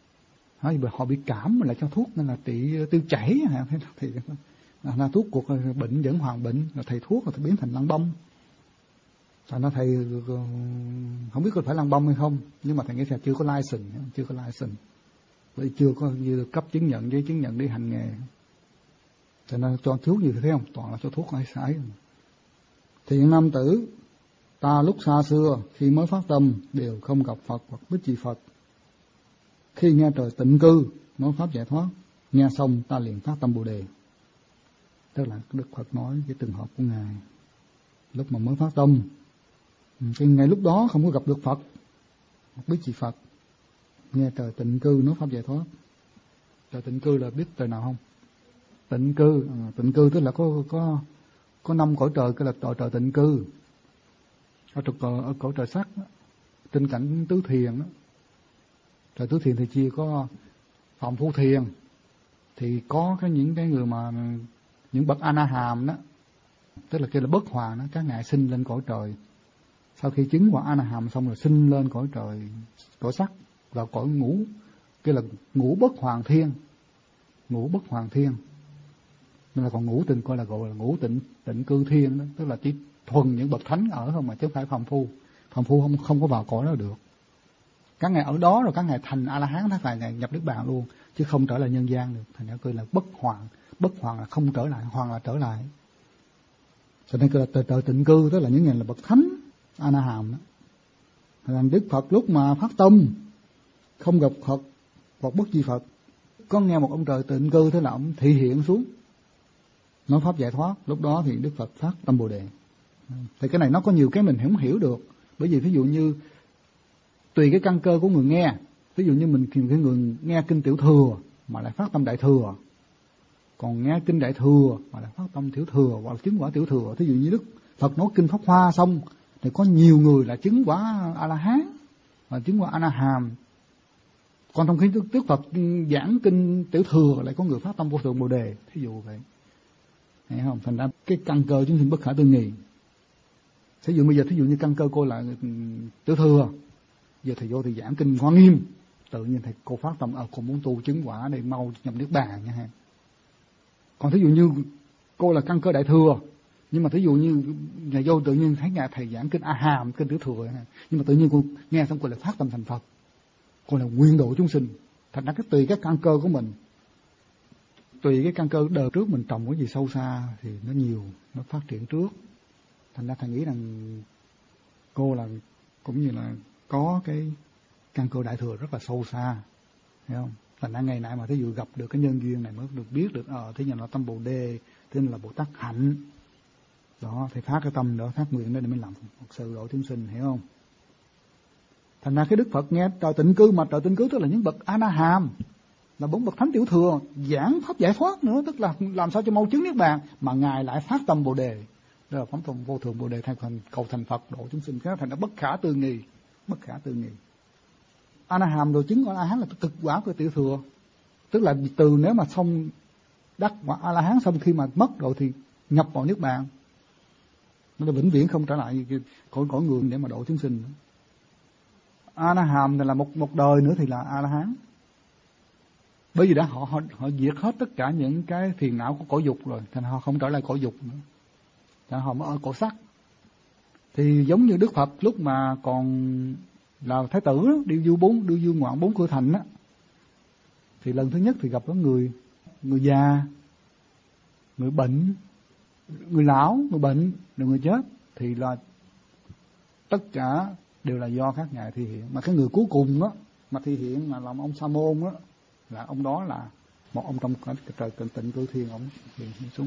họ bị cảm mình là cho thuốc nên là trị tiêu chảy hạn, thì là thuốc cuộc bệnh vẫn hoàn bệnh, là thầy thuốc là biến thành lăng bông. Thành ra thầy không biết có phải lăng bông hay không, nhưng mà thầy nghĩ là chưa có license, bởi chưa có như được cấp chứng nhận, giấy chứng nhận để hành nghề. Cho nên cho thuốc như thế không, toàn là cho thuốc hay sai. Thiện nam tử, ta lúc xa xưa khi mới phát tâm đều không gặp Phật hoặc Bích Chi Phật. Khi nghe trời tịnh cư nói pháp giải thoát, nghe xong ta liền phát tâm Bồ Đề. Tức là Đức Phật nói cái trường hợp của Ngài lúc mà mới phát tâm, cái ngày lúc đó không có gặp được Phật hoặc Bích Chi Phật, nghe trời tịnh cư nói pháp giải thoát. Trời tịnh cư là biết trời nào không? Tịnh cư tức là có 5 cõi trời, cái là trời tịnh cư. Ở cõi trời sắc đó, trên cảnh tứ thiền đó. Trời tứ thiền thì chia có phàm phu thiền, thì có những cái người mà những bậc A Na Hàm đó, tức là kia là bất hoàn đó, các ngài sinh lên cõi trời. Sau khi chứng quả A Na Hàm xong rồi sinh lên cõi trời, cõi sắc và cõi ngũ, kia là ngũ bất hoàn thiên. Nên là còn ngũ tịnh coi là gọi là ngũ tịnh cư thiên đó, tức là chỉ thuần những bậc thánh ở không mà chứ không phải phàm phu. Phàm phu không có vào cõi đó được. Các ngài ở đó rồi các ngài thành A La Hán, phải ngài nhập Niết Bàn luôn, chứ không trở lại nhân gian được. Thành ra coi là bất hoàn là không trở lại, hoàn là trở lại. Cho nên coi là trời tịnh cư, tức là những người là bậc thánh A Na Hàm đó. Thành Đức Phật lúc mà phát tâm không gặp Phật hoặc Bích Chi Phật, có nghe một ông trời tịnh cư, thế là ông thị hiện xuống nói pháp giải thoát. Lúc đó thì Đức Phật phát tâm Bồ Đề. Thì cái này nó có nhiều cái mình không hiểu được, bởi vì ví dụ như tùy cái căn cơ của người nghe. Ví dụ như mình cái người nghe kinh Tiểu Thừa mà lại phát tâm Đại Thừa, còn nghe kinh Đại Thừa mà lại phát tâm Tiểu Thừa hoặc là chứng quả Tiểu Thừa. Ví dụ như Đức Phật nói kinh Pháp Hoa xong thì có nhiều người là chứng quả A La Hán và chứng quả A Na Hàm. Còn trong khi Đức Phật giảng kinh Tiểu Thừa lại có người phát tâm Vô Thượng Bồ Đề, thí dụ vậy. Thấy không? Thành ra cái căn cơ chúng sinh bất khả tư nghị. Thí dụ bây giờ thí dụ như căn cơ cô là Tiểu Thừa, giờ thầy vô thì giảng kinh Hoa Nghiêm, tự nhiên thầy cô phát tâm cô muốn tu chứng quả để mau nhập Niết Bàn nha ha. Còn thí dụ như cô là căn cơ Đại Thừa, nhưng mà thí dụ như nhà vô tự nhiên thấy nhà thầy giảng kinh A Hàm, kinh Tiểu Thừa, nhưng mà tự nhiên cô nghe xong cô lại phát tâm thành Phật, cô là nguyên độ chúng sinh. Thành ra tùy cái căn cơ của mình, tùy cái căn cơ đời trước mình trồng cái gì sâu xa thì nó nhiều, nó phát triển trước. Thành ra thầy nghĩ rằng cô là cũng như là có cái căn cơ Đại Thừa rất là sâu xa, hiểu không? Thành ra ngày nay mà thí dụ gặp được cái nhân duyên này mới được biết được thế nhà nó tâm Bồ Đề, thế là Bồ Tát hạnh đó, thì phát cái tâm đó, phát nguyện đó để mình làm một sự độ chúng sinh, hiểu không? Thành ra cái Đức Phật nghe trời tịnh cư, mà trời tịnh cư tức là những bậc A Na Hàm, là 4 bậc thánh Tiểu Thừa, giảng pháp giải thoát nữa, tức là làm sao cho mau chứng Niết Bàn, mà ngài lại phát tâm Bồ Đề. Đó là phóng tâm Vô Thượng Bồ Đề, thành cầu thành Phật độ chúng sinh. Cái thành nó bất khả tư nghị. A-na-hàm rồi chứng A-la-hán là cực quả của tiểu thừa. Tức là từ nếu mà xong đắc quả A-la-hán xong khi mà mất rồi thì nhập vào niết bàn, nó là vĩnh viễn không trở lại cõi người để mà độ chúng sinh. A-na-hàm là một đời nữa thì là A-la-hán. Bởi vì đã họ diệt hết tất cả những cái phiền não của cõi dục rồi, thành họ không trở lại cõi dục nữa, thành họ mới ở cõi sắc. Thì giống như Đức Phật lúc mà còn là thái tử đó, đi du ngoạn 4 cửa thành á, thì lần thứ nhất thì gặp có người già, người bệnh, người lão, người bệnh, rồi người chết, thì là tất cả đều là do các ngài thi hiện. Mà cái người cuối cùng á mà thi hiện mà làm ông Sa Môn á, là ông đó là một ông trong cái trời tịnh cư thiên, ông hiện xuống.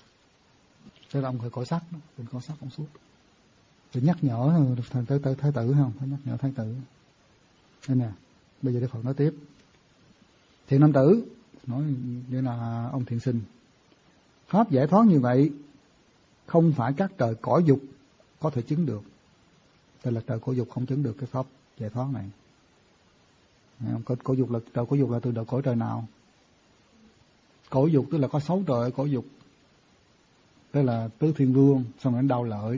Thế là ông phải cõi sắc đó, đừng cõi sắc ông suốt. Để nhắc nhở thái tử không, phải nhắc nhở thái tử. Đây nè, bây giờ Đức Phật nói tiếp. Thiện nam tử nói như là ông thiện sinh, pháp giải thoát như vậy không phải các trời cõi dục có thể chứng được. Tức là trời cõi dục không chứng được cái pháp giải thoát này. Cõi dục là trời cõi dục là từ đời cõi trời nào? Cõi dục tức là có 6 trời ở cõi dục. Tức là tứ thiên vương, xong rồi đến Đao Lợi.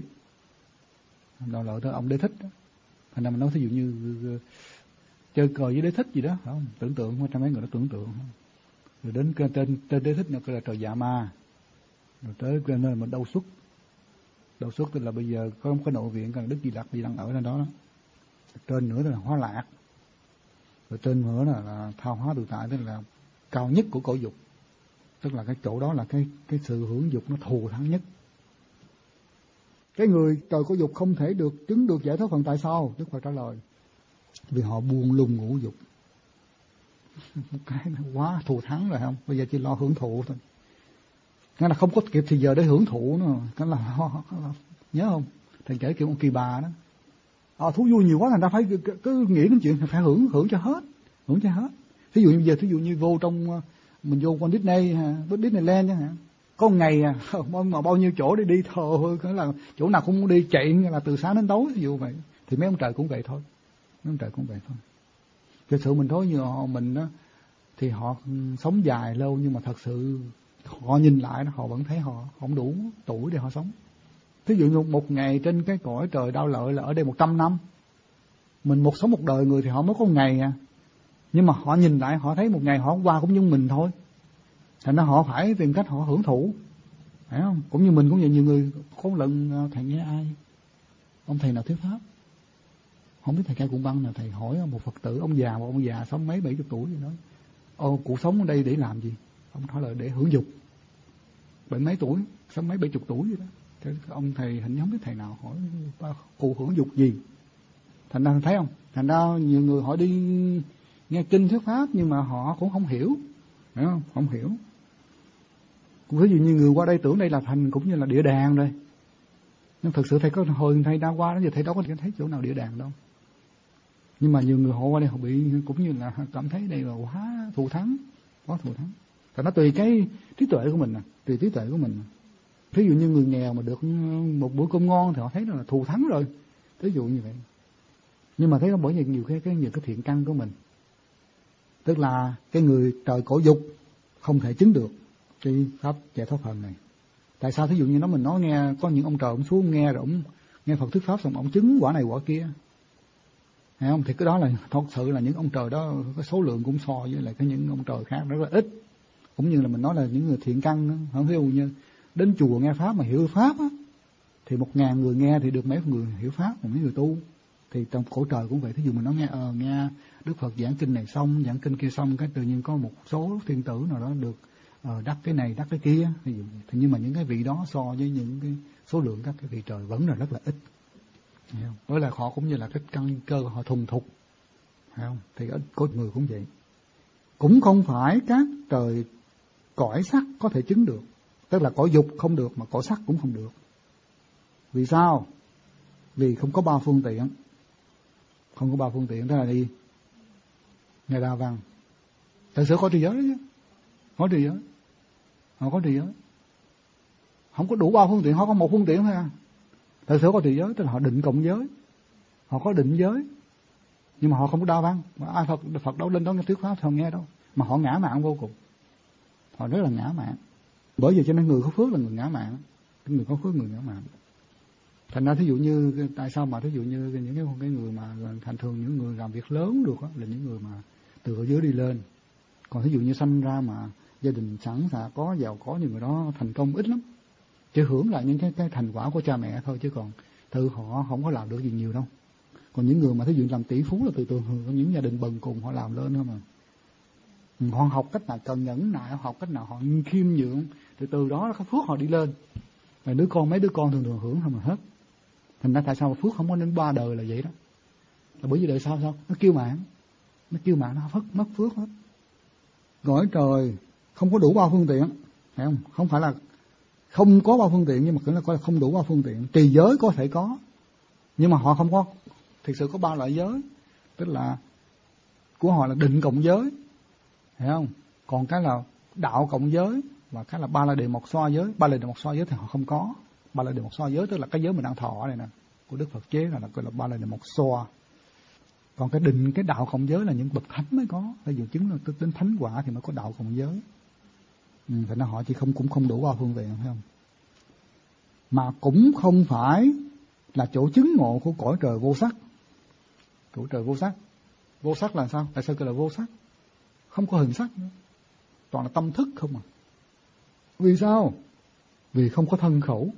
Đao Lợi tới ông Đế Thích đó. Thành ra mình nói thí dụ như chơi cờ với Đế Thích gì đó, phải không? Tưởng tượng, trong mấy người nó tưởng tượng. Rồi đến tên Đế Thích nó là trời Dạ Ma. Rồi tới cái nơi mà Đâu Xuất. Đâu Xuất tức là bây giờ có một cái nội viện là Đức Di Lặc đi đang ở trên đó đó. Trên nữa là Hóa Lạc. Rồi trên nữa là Thao Hóa Tự Tại, tức là cao nhất của cõi dục. Tức là cái chỗ đó là cái sự hưởng dục nó thù thắng nhất. Cái người trời cõi dục không thể được chứng được giải thoát phần, tại sao? Đức Phật trả lời: vì họ buông lung ngũ dục. Một cái nó quá thù thắng rồi không? Bây giờ chỉ lo hưởng thụ thôi. Cái là không có kịp thì giờ để hưởng thụ nữa. Cái là nhớ không? Thầy kể kiểu ông Kỳ Bà đó. Thú vui nhiều quá thành ra phải cứ nghĩ đến chuyện phải hưởng cho hết, hưởng cho hết. Thí dụ như vô trong mình vô con Disneyland chẳng hạn. Có một ngày mà bao nhiêu chỗ để đi thờ, cái là chỗ nào cũng muốn đi chạy là từ sáng đến tối, ví dụ vậy. Thì mấy ông trời cũng vậy thôi. Mấy ông trời cũng vậy thôi. Thực sự mình nói như mình đó, thì họ sống dài lâu nhưng mà thật sự họ nhìn lại đó, họ vẫn thấy họ không đủ tuổi để họ sống. Thí dụ như một ngày trên cái cõi trời Đao Lợi là ở đây 100 năm. Mình sống một đời người thì họ mới có một ngày à. Nhưng mà họ nhìn lại họ thấy một ngày họ qua cũng như mình thôi. Thành ra họ phải tìm cách họ hưởng thụ. Phải không? Cũng như mình cũng vậy, nhiều người có một lần thầy nghe ai, ông thầy nào thuyết pháp, không biết thầy Ca Cung Băng nào, thầy hỏi một Phật tử, ông già sống mấy 70 tuổi gì đó. Cuộc sống ở đây để làm gì? Ông hỏi là để hưởng dục. 70 mấy tuổi, sống mấy 70 tuổi vậy đó. Cái ông thầy hình như không biết thầy nào hỏi cụ hưởng dục gì. Thành ra thấy không? Thành ra nhiều người họ đi nghe kinh thuyết pháp nhưng mà họ cũng không hiểu. Hiểu không? Không hiểu. Ví dụ như người qua đây tưởng đây là thành cũng như là địa đàng rồi. Nhưng thực sự thầy có hồi thầy đã qua đó giờ thầy đâu có thấy chỗ nào địa đàng đâu. Nhưng mà nhiều người họ qua đây họ bị cũng như là cảm thấy đây là quá thù thắng. Quá thù thắng. Tại nó tùy cái trí tuệ của mình nè. Tùy trí tuệ của mình. Ví dụ như người nghèo mà được một bữa cơm ngon thì họ thấy là thù thắng rồi. Ví dụ như vậy. Nhưng mà thấy có bởi vì nhiều cái thiện căn của mình. Tức là cái người trời cõi dục không thể chứng được cái pháp giải thoát phần này. Tại sao? Thí dụ như mình nói nghe có những ông trời ông xuống nghe rồi ông nghe Phật thuyết pháp xong ông chứng quả này quả kia, thấy không? Thì cái đó là thật sự là những ông trời đó cái số lượng cũng so với lại cái những ông trời khác rất là ít. Cũng như là mình nói là những người thiện căn, không hiểu như đến chùa nghe pháp mà hiểu pháp á, thì 1000 người nghe thì được mấy người hiểu pháp, một mấy người tu. Thì trong cõi trời cũng vậy. Thí dụ mình nói nghe Đức Phật giảng kinh này xong, giảng kinh kia xong, cái tự nhiên có một số thiên tử nào đó được đắc cái này, đắc cái kia. Ví dụ thì nhưng mà những cái vị đó so với những cái số lượng các cái vị trời vẫn là rất là ít. Hiểu không? Với là họ cũng như là cái căn cơ họ thuần thục. Hiểu không? Thì có người cũng vậy. Cũng không phải các trời cõi sắc có thể chứng được. Tức là cõi dục không được mà cõi sắc cũng không được. Vì sao? Vì không có 3 phương tiện. Không có 3 phương tiện, tức là đi Ngài Đa Văn. Thật sự có trì giới đó chứ. Có trì giới. Họ có trì giới. Không có đủ 3 phương tiện, họ có 1 phương tiện thôi à. Thật sự có trì giới, tức là họ định cộng giới. Họ có định giới. Nhưng mà họ không có đa văn. Mà ai Phật đâu lên đó nghe thuyết pháp không nghe đâu. Mà họ ngã mạn vô cùng. Họ rất là ngã mạn. Bởi vì cho nên người có phước là người ngã mạn. Người có phước người ngã mạn. Thành ra thí dụ như tại sao mà thí dụ như những cái người mà thành thường những người làm việc lớn được đó, là những người mà từ ở dưới đi lên. Còn thí dụ như sanh ra mà gia đình sẵn sàng có giàu có như người đó thành công ít lắm. Chỉ hưởng lại những cái thành quả của cha mẹ thôi, chứ còn tự họ không có làm được gì nhiều đâu. Còn những người mà thí dụ làm tỷ phú là từ những gia đình bần cùng họ làm lên thôi mà. Họ học cách nào cần nhẫn nại, học cách nào họ khiêm nhượng, từ đó cái phước họ đi lên. Rồi mấy đứa con thường hưởng không mà hết. Thành ra tại sao phước không có đến 3 đời là vậy đó. Là bởi vì đời sau nó kiêu mạn, nó mất phước hết. Cõi trời không có đủ 3 phương tiện, phải không? Không phải là không có 3 phương tiện, nhưng mà cũng là coi là không đủ 3 phương tiện. Trì giới có thể có, nhưng mà họ không có thực sự có 3 loại giới, tức là của họ là định cộng giới, hiểu không? Còn cái là đạo cộng giới và cái là 3 la đề mộc xoa giới. 3 la đề mộc xoa giới thì họ không có. 3 la đề mộc xoa giới tức là cái giới mình đang thọ này nè, của Đức Phật chế là gọi là 3 la đề mộc xoa. Còn cái định cái đạo cộng giới là những bậc thánh mới có, ví dụ chứng là tính thánh quả thì mới có đạo cộng giới. Vậy nên họ chỉ cũng không đủ 3 phương tiện, phải không? Mà cũng không phải là chỗ chứng ngộ của cõi trời vô sắc. Cõi trời vô sắc. Vô sắc là sao? Tại sao gọi là vô sắc? Không có hình sắc nữa. Toàn là tâm thức không à. Vì sao? Vì không có thân khẩu.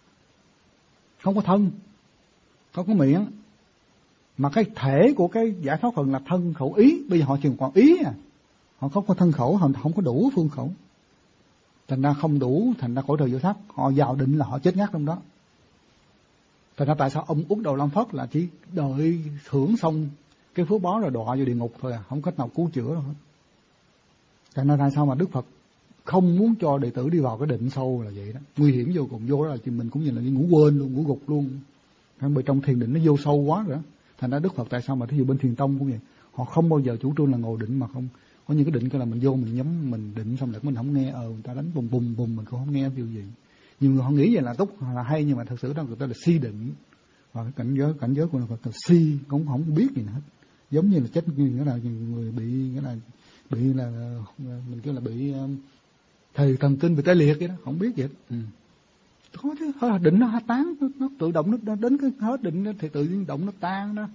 Không có thân. Không có miệng. Mà cái thể của cái giải thoát phần là thân khẩu ý. Bây giờ họ chỉ còn ý à. Họ không có thân khẩu, họ không có đủ phương khẩu. Thành ra không đủ, thành ra cõi trời vô sắc. Họ vào định là họ chết ngắt trong đó. Thành ra tại sao ông Út Đầu Lam Phất là chỉ đợi thưởng xong cái phước báo rồi đọa vô địa ngục thôi à. Không có cách nào cứu chữa đâu hết. Thành ra tại sao mà Đức Phật không muốn cho đệ tử đi vào cái định sâu là vậy đó. Nguy hiểm vô cùng, vô đó là thì mình cũng như là đi ngủ quên luôn, ngủ gục luôn. Bởi trong thiền định nó vô sâu quá rồi đó. Thành ra Đức Phật tại sao mà thí dụ bên Thiền Tông cũng vậy. Họ không bao giờ chủ trương là ngồi định mà không. Có những cái định cái là mình vô mình nhắm mình định xong lại mình không nghe người ta đánh bùm bùm bùm mình cũng không nghe điều gì. Nhiều người họ nghĩ vậy là tốt là hay, nhưng mà thật sự đó người ta là si định. Và cái cảnh giới của người Phật là si, cũng không biết gì hết. Giống như là chết, nghĩa là người bị, nghĩa là bị là mình kêu là bị thầy thần kinh bị tê liệt vậy đó, không biết vậy. Có chứ, định nó tán, nó tự động nó đến cái hết định thì tự nhiên động nó tan đó,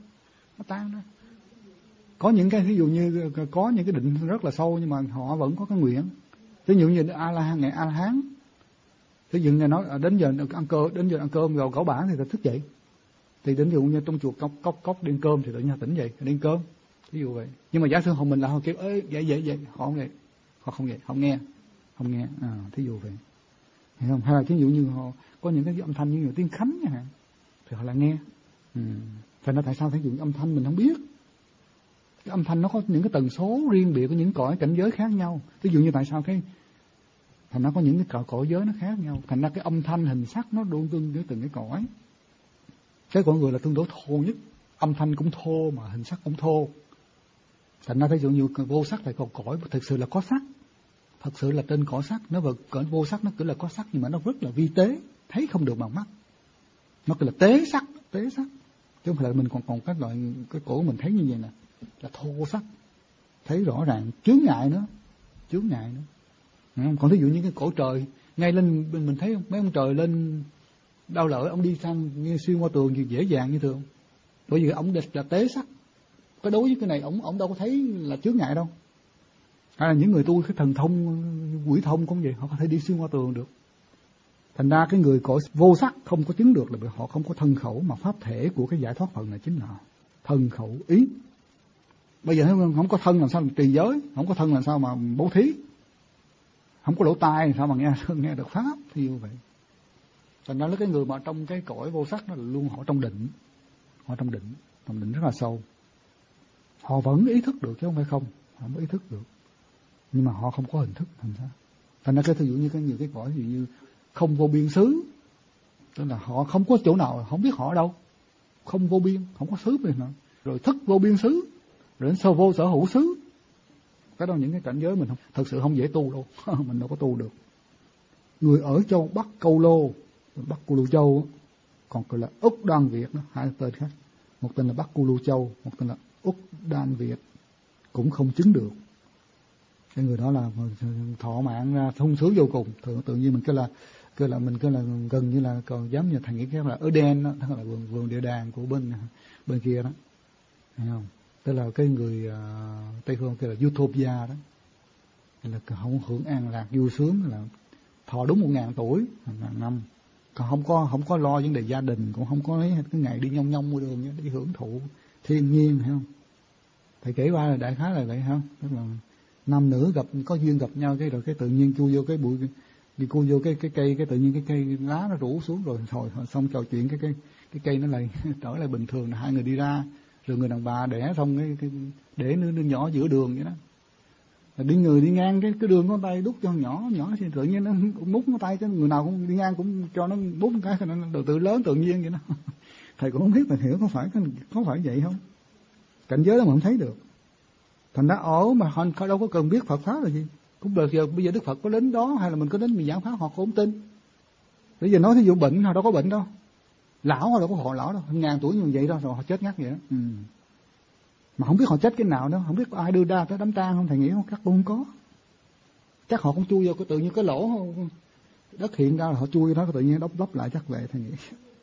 Có những cái ví dụ như có những cái định rất là sâu nhưng mà họ vẫn có cái nguyện. Ví dụ như ngày A La Hán, ví dụ như nói đến giờ ăn cơm rồi gõ bảng thì ta thức dậy. Thì đến ví dụ như trong chùa cốc đi ăn cơm thì tự nhiên tỉnh dậy đi ăn cơm, ví dụ vậy. Nhưng mà giả sử họ mình là họ kêu ơi vậy họ không vậy, không nghe thí dụ vậy, hiểu không? Hay là ví dụ như họ có những cái âm thanh như tiếng khánh chẳng hạn thì họ lại nghe. Phải nói tại sao ví dụ âm thanh mình không biết. Cái âm thanh nó có những cái tần số riêng biệt của những cõi cảnh giới khác nhau. Ví dụ như tại sao thành nó có những cái cõi giới nó khác nhau. Thành ra cái âm thanh hình sắc nó đôn tương với từng cái cõi. Cái con người là tương đối thô nhất, âm thanh cũng thô mà hình sắc cũng thô. Thành ra ví dụ như vô sắc là cõi thực sự là có sắc. Thật sự là trên cõi sắc, nó vượt cõi vô sắc nó cứ là có sắc nhưng mà nó rất là vi tế, thấy không được bằng mắt. Nó cứ là tế sắc. Chứ không phải là mình còn các loại cái cổ mình thấy như vậy nè, là thô sắc. Thấy rõ ràng, chướng ngại nữa. Còn ví dụ như cái cõi trời, ngay lên mình thấy mấy ông trời lên đau lợi, ông đi sang xuyên qua tường gì dễ dàng như thường. Bởi vì ông là tế sắc. Cái đối với cái này ông đâu có thấy là chướng ngại đâu. Hay là những người tu cái thần thông, quỷ thông cũng vậy, họ có thể đi xuyên qua tường được. Thành ra cái người cõi vô sắc không có chứng được là bởi họ không có thân khẩu, mà pháp thể của cái giải thoát phần là chính là thân khẩu ý. Bây giờ không có thân làm sao mà trì giới, không có thân làm sao mà bố thí, không có lỗ tai làm sao mà nghe được pháp, thì như vậy. Thành ra là cái người mà trong cái cõi vô sắc nó là luôn họ trong định, trong định rất là sâu. Họ vẫn ý thức được chứ không phải không, họ mới ý thức được, nhưng mà họ không có hình thức thành ra. Thành ra cái ví dụ như nhiều cái cõi ví dụ như không vô biên xứ, tức là họ không có chỗ nào, không biết họ ở đâu, không vô biên, không có xứ gì nữa. Rồi thức vô biên xứ, rồi đến sơ vô sở hữu xứ. Cái đó những cái cảnh giới mình thật sự không dễ tu đâu, mình đâu có tu được. Người ở châu Bắc Câu Lô, Bắc Cù Lô Châu, còn gọi là Úc Đoan Việt đó, hai tên khác. Một tên là Bắc Cù Lô Châu, một tên là Úc Đan Việt cũng không chứng được. Cái người đó là thọ mạng ra sung sướng vô cùng. Tự nhiên mình kêu là gần như là còn dám như thằng nghĩ cái là ở đen đó, đó là vườn địa đàng của bên kia đó, thấy không? Tức là cái người Tây phương kêu là Utopia đó, là không hưởng an lạc vui sướng, là thọ đúng 1000 tuổi, 1000 năm, còn không có lo vấn đề gia đình, cũng không có lấy cái ngày đi nhông nhông qua đường đi hưởng thụ thiên nhiên, thấy không? Thầy kể qua là đại khái là vậy không? Tức là nam nữ có duyên gặp nhau cái rồi cái tự nhiên chui vô cái bụi, đi chui vô cái cây, cái tự nhiên cái cây lá nó rủ xuống rồi xong trò chuyện cái cây nó lại trở lại bình thường, là hai người đi ra, rồi người đàn bà đẻ xong cái để nó nhỏ giữa đường vậy đó. Đi người đi ngang cái đường có tay đút cho nhỏ thì tự nhiên nó mút cái tay, cho người nào cũng đi ngang cũng cho nó mút cái nó tự lớn tự nhiên vậy đó. Thầy cũng không biết, thầy hiểu có phải vậy không? Cảnh giới đó mà không thấy được. Thành ra mà họ đâu có cần biết Phật pháp là gì. Cũng bây giờ Đức Phật có đến đó hay là mình có đến mình giảng pháp họ cũng không tin. Bây giờ nói thí dụ bệnh họ đâu có bệnh đâu, lão họ đâu có họ lão đâu, 1000 tuổi như vậy đâu rồi họ chết ngắt vậy đó. Mà không biết họ chết cái nào nữa, không biết có ai đưa ra tới đám tang không, thầy nghĩ không? Chắc cũng không có. Chắc họ cũng chui vô cái tự nhiên cái lỗ đất hiện ra là họ chui đó, tự nhiên đắp lại chắc vậy, thầy nghĩ.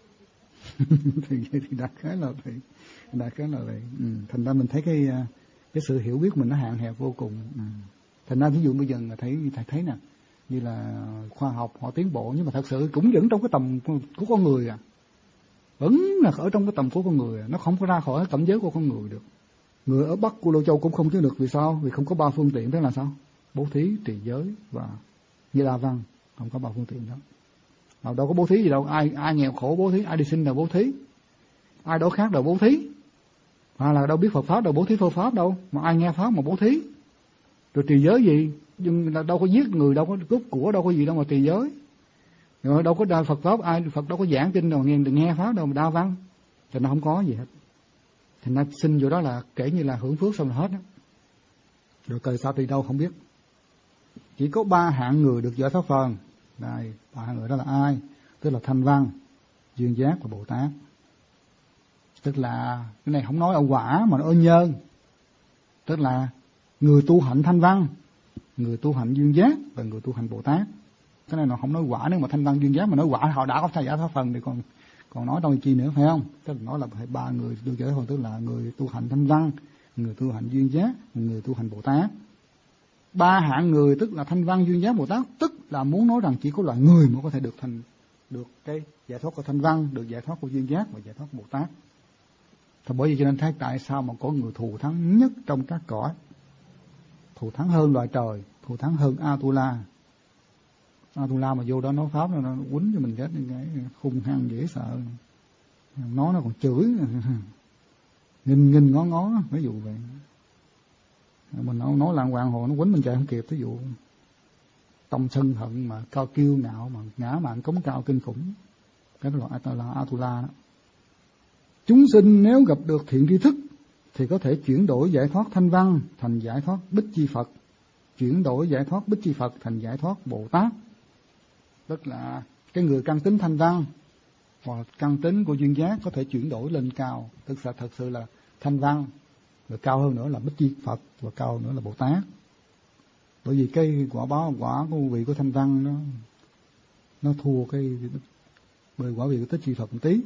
thì đại khái là vậy. Thành ra mình thấy cái sự hiểu biết mình nó hạn hẹp vô cùng. Thành ra ví dụ bây giờ thầy thấy nè, như là khoa học họ tiến bộ, nhưng mà thật sự cũng vẫn trong cái tầm của con người vẫn là ở trong cái tầm của con người nó không có ra khỏi cảnh giới của con người được. Người ở Bắc của Lô Châu cũng không chứ được, vì sao? Vì không có 3 phương tiện, thế là sao? Bố thí, trì giới và Như La Văn, không có 3 phương tiện đó. Mà đâu có bố thí gì đâu, ai nghèo khổ bố thí, ai đi xin là bố thí, ai đói khát đâu bố thí, hoặc là đâu biết Phật pháp đâu bố thí Phật pháp đâu, mà ai nghe pháp mà bố thí. Rồi trì giới gì? Nhưng là đâu có giết người, đâu có cướp của, đâu có gì đâu mà trì giới. Rồi đâu có đa Phật pháp, Phật đâu có giảng kinh đâu nghe pháp đâu mà đa văn, cho nó không có gì hết. Thành ra xin vô đó là kể như là hưởng phước xong là hết đó. Rồi cờ sao thì đâu không biết. Chỉ có 3 hạng người được giải thoát phần. Đây, 3 hạng người đó là ai? Tức là Thanh Văn, Duyên Giác và Bồ Tát. Tức là cái này không nói ở quả mà nó ở nhân. Tức là người tu hạnh Thanh Văn, người tu hạnh Duyên Giác và người tu hạnh Bồ Tát. Cái này nó không nói quả, nếu mà Thanh Văn Duyên Giác mà nói quả họ đã có giải thoát phần thì còn nói đâu chi nữa, phải không? Tức là nói là 3 người được giải thoát phần, tức là người tu hạnh Thanh Văn, người tu hạnh Duyên Giác, người tu hạnh Bồ Tát. 3 hạng người tức là Thanh Văn, Duyên Giác, Bồ Tát, tức là muốn nói rằng chỉ có loại người mới có thể được cái giải thoát của Thanh Văn, được giải thoát của Duyên Giác và giải thoát của Bồ Tát. Thì bởi vì cho nên thấy tại sao mà có người thù thắng nhất trong các cõi, thù thắng hơn loài trời, thù thắng hơn Atula. Atula mà vô đó nói pháp nó quýnh cho mình chết, cái hung hăng dễ sợ, nó còn chửi nghìn ngó ví dụ vậy. Mình nói làng hoàng hồ nó quýnh mình chạy không kịp. Ví dụ tâm sân hận mà cao kiêu ngạo mà ngã mạn cống cao kinh khủng, cái đó là Atula đó. Chúng sinh nếu gặp được thiện tri thức thì có thể chuyển đổi giải thoát Thanh Văn thành giải thoát Bích Chi Phật, chuyển đổi giải thoát Bích Chi Phật thành giải thoát Bồ Tát. Tức là cái người căn tính Thanh Văn hoặc căn tính của Duyên Giác có thể chuyển đổi lên cao, tức là thật sự là Thanh Văn, rồi cao hơn nữa là Bích Chi Phật, và cao hơn nữa là Bồ Tát. Bởi vì cái quả của vị của Thanh Văn nó thua cái bởi quả vị của Bích Chi Phật một tí.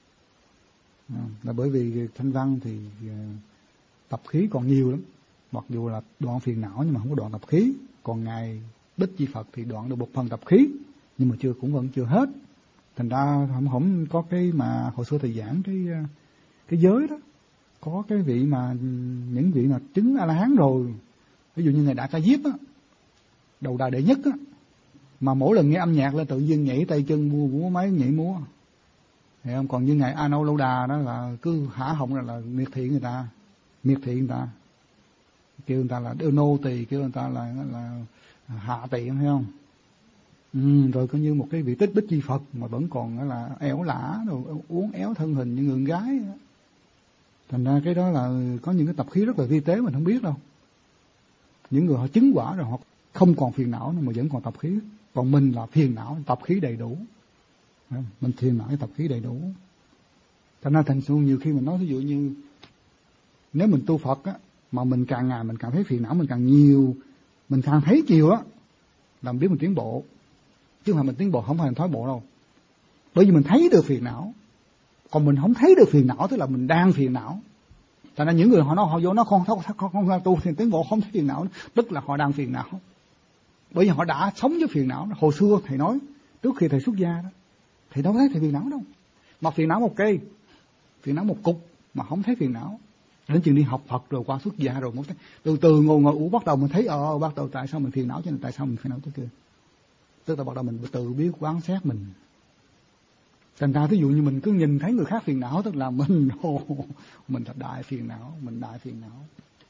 Là bởi vì Thanh Văn thì tập khí còn nhiều lắm, mặc dù là đoạn phiền não nhưng mà không có đoạn tập khí. Còn ngài Bích Chi Phật thì đoạn được một phần tập khí nhưng mà cũng vẫn chưa hết. Thành ra không có cái mà hồi xưa thầy giảng cái giới đó, có cái vị mà những vị mà chứng A-la-hán rồi, ví dụ như ngài Đại Ca Diếp á, đầu đà đệ nhất á, mà mỗi lần nghe âm nhạc lên tự nhiên nhảy tay chân múa máy nhảy múa. Thấy không? Còn như ngài A Nâu Lâu Đà đó là cứ hả họng là miệt thị người ta, kêu người ta là nô tỳ, kêu người ta là hạ tiện, thấy không? Rồi coi như một cái vị tích Bích Chi Phật mà vẫn còn là éo lả rồi uốn éo thân hình như người con gái. Thành ra cái đó là có những cái tập khí rất là vi tế mình không biết đâu. Những người họ chứng quả rồi họ không còn phiền não nữa mà vẫn còn tập khí. Còn mình là phiền não, tập khí đầy đủ. Mình phiền não, tập khí đầy đủ. Thành ra thành sự nhiều khi mình nói ví dụ như Nếu mình tu Phật á, mà mình càng ngày mình càng thấy phiền não mình càng nhiều, mình càng thấy nhiều á, là mình biết mình tiến bộ. Chứ không phải mình tiến bộ không phải mình thoái bộ đâu. Bởi vì mình thấy được phiền não. Còn mình không thấy được phiền não tức là mình đang phiền não. Thành ra những người họ vô nó không tu thì tiến bộ không thấy phiền não, tức là họ đang phiền não. Bởi vì họ đã sống với phiền não. Hồi xưa thầy nói trước khi thầy xuất gia đó, thầy đâu thấy thầy phiền não đâu. Mà phiền não một cây, phiền não một cục mà không thấy phiền não. Đến chừng đi học Phật rồi qua xuất gia rồi mới thấy, từ từ ngồi bắt đầu mình thấy bắt đầu tại sao mình phiền não, cho nên tại sao mình phiền não tới kia. Tức là bắt đầu mình tự biết quán xét mình. Thành ra ví dụ như mình cứ nhìn thấy người khác phiền não, tức là mình là đại phiền não, mình đại phiền não.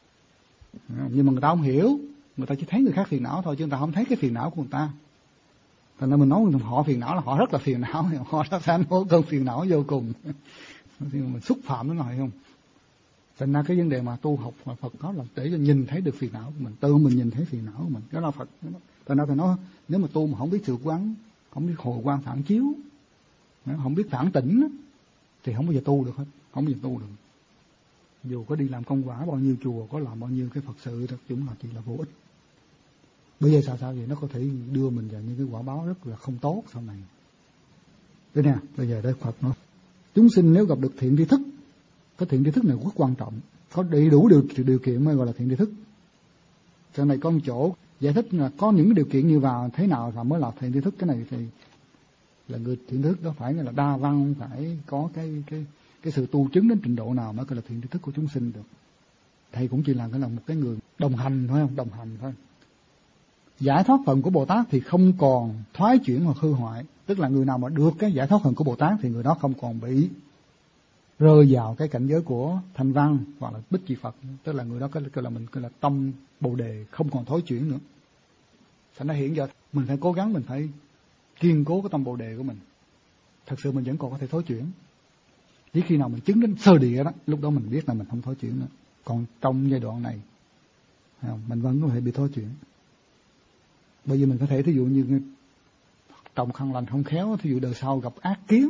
Nhưng mà người ta không hiểu, người ta chỉ thấy người khác phiền não thôi, chứ người ta không thấy cái phiền não của người ta. Thành ra mình nói họ phiền não là họ rất là phiền não, họ đã thành có cơn phiền não vô cùng. Mình xúc phạm nó rồi không? Thành ra cái vấn đề mà tu học Phật đó là để cho nhìn thấy được phiền não của mình, tự mình nhìn thấy phiền não của mình, đó là Phật. Thành ra thầy nói nếu mà tu mà không biết sự quán, không biết hồi quang phản chiếu, không biết phản tỉnh thì không bao giờ tu được hết, không bao giờ tu được. Dù có đi làm công quả bao nhiêu chùa, có làm bao nhiêu cái Phật sự thật cũng là chỉ là vô ích. Bây giờ sao vậy? Nó có thể đưa mình vào những cái quả báo rất là không tốt sau này. Đây nè, bây giờ đây Phật nói chúng sinh nếu gặp được thiện tri thức, cái thiện tri thức này rất quan trọng, có đầy đủ điều kiện mới gọi là thiện tri thức. Sau này có một chỗ giải thích là có những điều kiện như vào thế nào là mới là thiện tri thức. Cái này thì là người thiện tri thức đó phải là đa văn, phải có cái sự tu chứng đến trình độ nào mới gọi là thiện tri thức của chúng sinh được. Thầy cũng chỉ là một cái người đồng hành thôi, không đồng hành thôi. Giải thoát phần của Bồ Tát thì không còn thoái chuyển hoặc hư hoại, tức là người nào mà được cái giải thoát phần của Bồ Tát thì người đó không còn bị rơi vào cái cảnh giới của Thanh Văn hoặc là Bích Chi Phật, tức là người đó gọi là tâm Bồ Đề không còn thối chuyển nữa. Thành ra hiện giờ mình phải cố gắng, mình phải kiên cố cái tâm Bồ Đề của mình. Thật sự mình vẫn còn có thể thối chuyển. Chỉ khi nào mình chứng đến sơ địa đó, lúc đó mình biết là mình không thối chuyển nữa. Còn trong giai đoạn này mình vẫn có thể bị thối chuyển. Bởi vì mình có thể thí dụ như trồng khăn lành không khéo, thí dụ đời sau gặp ác kiến,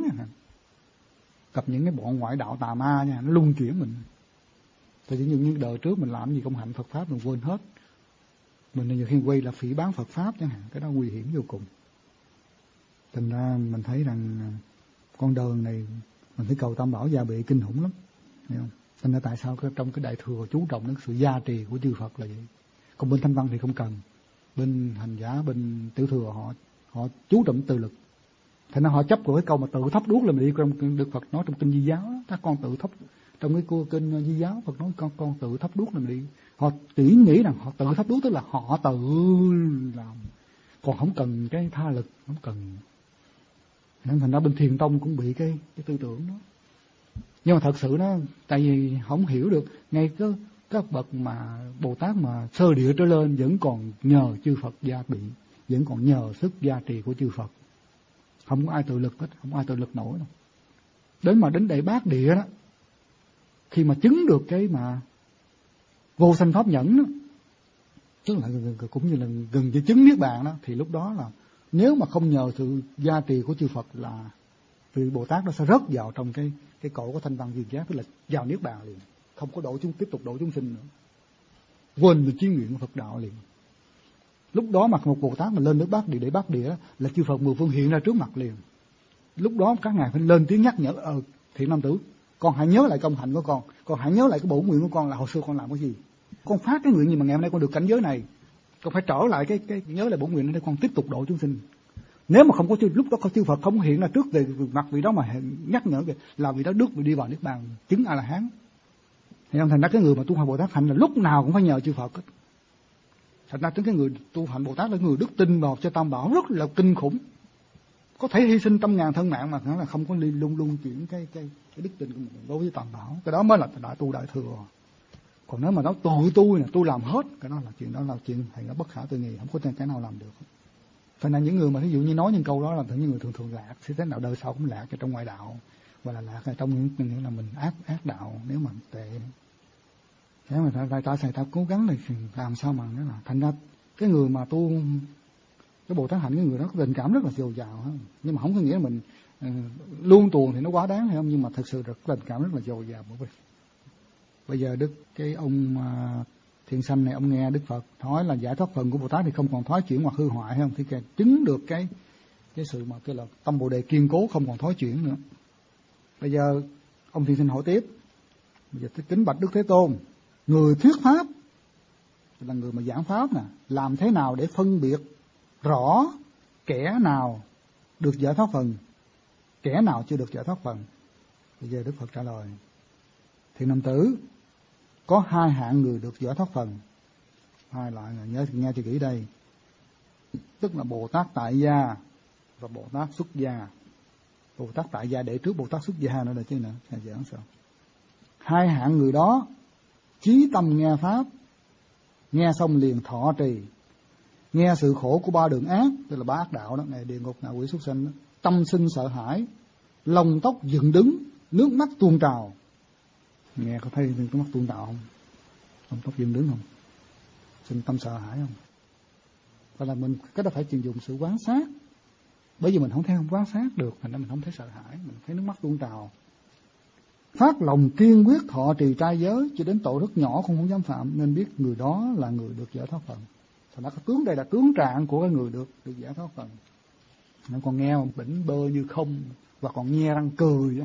gặp những cái bọn ngoại đạo tà ma nha, nó luân chuyển mình. Thì những đời trước mình làm gì công hạnh Phật pháp mình quên hết. Mình nhiều khi quay là phỉ báng Phật pháp chẳng hạn, cái đó nguy hiểm vô cùng. Thành ra mình thấy rằng con đường này mình phải cầu Tam Bảo gia bị kinh khủng lắm, hiểu không? Thành ra tại sao trong cái Đại Thừa chú trọng đến sự gia trì của chư Phật là vậy. Còn bên Thanh Văn thì không cần. Bên hành giả, bên Tiểu Thừa họ chú trọng từ lực. Thành ra họ chấp của cái câu mà tự thắp đuốc là mình đi trong Đức Phật nói trong kinh Di Giáo đó, các con tự thắp trong cái kinh Di Giáo Phật nói con tự thắp đuốc là mình đi. Họ chỉ nghĩ rằng họ tự thắp đuốc tức là họ tự làm, còn không cần cái tha lực, không cần. Nên thành ra bên Thiền Tông cũng bị cái tư tưởng đó. Nhưng mà thật sự nó tại vì không hiểu được, ngay các bậc mà Bồ Tát mà sơ địa trở lên vẫn còn nhờ chư Phật gia bị, vẫn còn nhờ sức gia trì của chư Phật. Không có ai tự lực hết, không có ai tự lực nổi đâu. Đến Đại Bát Địa đó, khi mà chứng được cái mà vô sanh pháp nhẫn đó, tức là cũng như là gần như chứng niết bàn đó, thì lúc đó là nếu mà không nhờ sự gia trì của chư Phật là vị Bồ Tát nó sẽ rớt vào trong cái cõi của Thanh Văn Duyên Giác, tức là vào niết bàn liền, không có tiếp tục độ chúng sinh nữa, quên được chí nguyện của Phật đạo liền. Lúc đó mà một Bồ Tát mà lên nước Bát Địa, để Bát Địa là chư Phật mười phương hiện ra trước mặt liền. Lúc đó các ngài phải lên tiếng nhắc nhở, Thiện Nam Tử, con hãy nhớ lại công hạnh của con hãy nhớ lại cái bổn nguyện của con là hồi xưa con làm cái gì, con phát cái nguyện gì mà ngày hôm nay con được cảnh giới này, con phải trở lại cái nhớ lại bổn nguyện để con tiếp tục độ chúng sinh. Nếu mà không có lúc đó có chư Phật không hiện ra trước về mặt vị đó mà nhắc nhở về là vị đó đức đi vào niết bàn chứng A La Hán. Thì thành ra cái người mà tu hành Bồ Tát hạnh là lúc nào cũng phải nhờ chư Phật. Thành ra cái người tu hành Bồ Tát là người đức tin vào cho Tam Bảo rất là kinh khủng, có thể hy sinh 100.000 thân mạng mà nó là không có luôn chuyển cái đức tin của mình đối với Tam Bảo. Cái đó mới là đại tu đại thừa. Còn nếu mà nó tôi làm hết, cái đó là chuyện thầy nó bất khả tư nghị, không có cái nào làm được. Thành ra những người mà ví dụ như nói những câu đó là những người thường lạc, sẽ thế nào đời sau cũng lạc trong ngoại đạo, hoặc là lạc trong những là mình ác đạo nếu mà tệ. Thế mà ta cố gắng thì làm sao mà nó là thành ra cái người mà tu cái Bồ Tát hạnh, cái người đó có tình cảm rất là dồi dào ha. Nhưng mà không có nghĩa là mình luôn tuồng thì nó quá đáng hay không, nhưng mà thật sự tình cảm rất là dồi dào. Bởi vì Bây giờ cái ông Thiện Sanh này, ông nghe Đức Phật nói là giải thoát phần của Bồ Tát thì không còn thoái chuyển hoặc hư hoại, hay không? Thì chứng được cái sự mà cái là tâm Bồ Đề kiên cố, không còn thoái chuyển nữa. Bây giờ ông Thiện Sanh hỏi tiếp, bây giờ kính bạch Đức Thế Tôn, người thuyết pháp là người mà giảng pháp nè, làm thế nào để phân biệt rõ kẻ nào được giải thoát phần, kẻ nào chưa được giải thoát phần? Bây giờ Đức Phật trả lời, Thiện nam tử, có hai hạng người được giải thoát phần. Hai loại, nhớ nghe cho kỹ đây, tức là Bồ Tát tại gia và Bồ Tát xuất gia. Bồ Tát tại gia để trước Bồ Tát xuất gia nữa là chứ nữa, giảng sao? Hai hạng người đó chí tâm nghe pháp, nghe xong liền thọ trì, nghe sự khổ của ba đường ác, tức là ba ác đạo đó, ngày địa ngục, ngạ quỷ, súc sanh đó, tâm sinh sợ hãi, lông tóc dựng đứng, nước mắt tuôn trào. Nghe có thấy nước mắt tuôn trào không? Lông tóc dựng đứng không? Sinh tâm sợ hãi không? Và là mình cái đó phải sử dụng sự quán sát. Bởi vì mình không thể quán sát được, thành ra mình không thấy sợ hãi, mình thấy nước mắt tuôn trào. Phát lòng kiên quyết thọ trì trai giới, cho đến tội rất nhỏ không dám phạm, nên biết người đó là người được giải thoát phần. Thành ra cái tướng đây là tướng trạng của cái người được giải thoát phần. Nó còn nghe một bỉnh bơ như không, và còn nghe răng cười,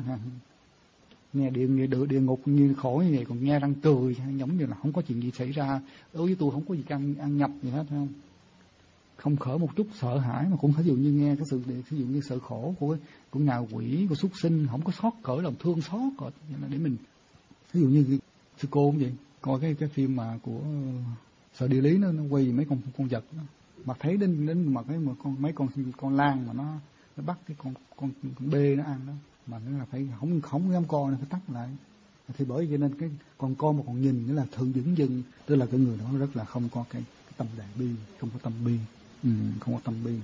nghe địa ngục như khổ như vậy, còn nghe răng cười, giống như là không có chuyện gì xảy ra. Đối với tôi không có gì ăn nhập gì hết, không? Không khởi một chút sợ hãi, mà cũng ví dụ như nghe cái sự ví dụ như sự khổ của ngạ quỷ, của súc sinh, không có khởi lòng thương xót rồi, để mình ví dụ như sư cô cũng vậy, coi cái phim mà của Sở Địa Lý nó quay mấy con vật đó, mà thấy đến mà cái mấy con lan mà nó bắt cái con bê nó ăn đó, mà nó là phải không dám coi, nó phải tắt lại. Thì bởi vậy nên cái con coi mà còn nhìn nghĩa là thường dững dưng, tức là cái người đó rất là không có cái tâm đại bi, không có tâm bi. Không có tâm bi.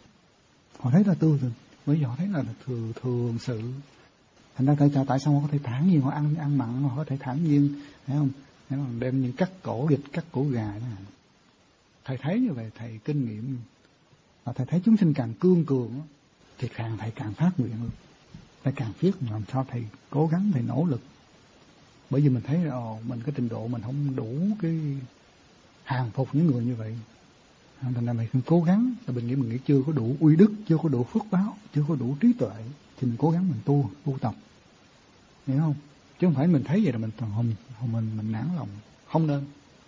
Họ thấy là tư rồi, bởi vì họ thấy là thường sự. Thành ra tại sao họ có thể thản nhiên, họ ăn mặn, họ có thể thản nhiên, thấy không? Đem những cắt cổ vịt, cắt cổ gà đó. Thầy thấy như vậy, thầy kinh nghiệm, và thầy thấy chúng sinh càng cương cường thì thầy càng phát nguyện hơn. Thầy càng viết làm sao thầy cố gắng, thầy nỗ lực. Bởi vì mình thấy mình cái trình độ mình không đủ cái hàng phục những người như vậy. Thành ra mình cố gắng, mình nghĩ chưa có đủ uy đức, chưa có đủ phước báo, chưa có đủ trí tuệ, thì mình cố gắng mình tu tập, hiểu không? Chứ không phải mình thấy vậy là mình nản lòng, không nên.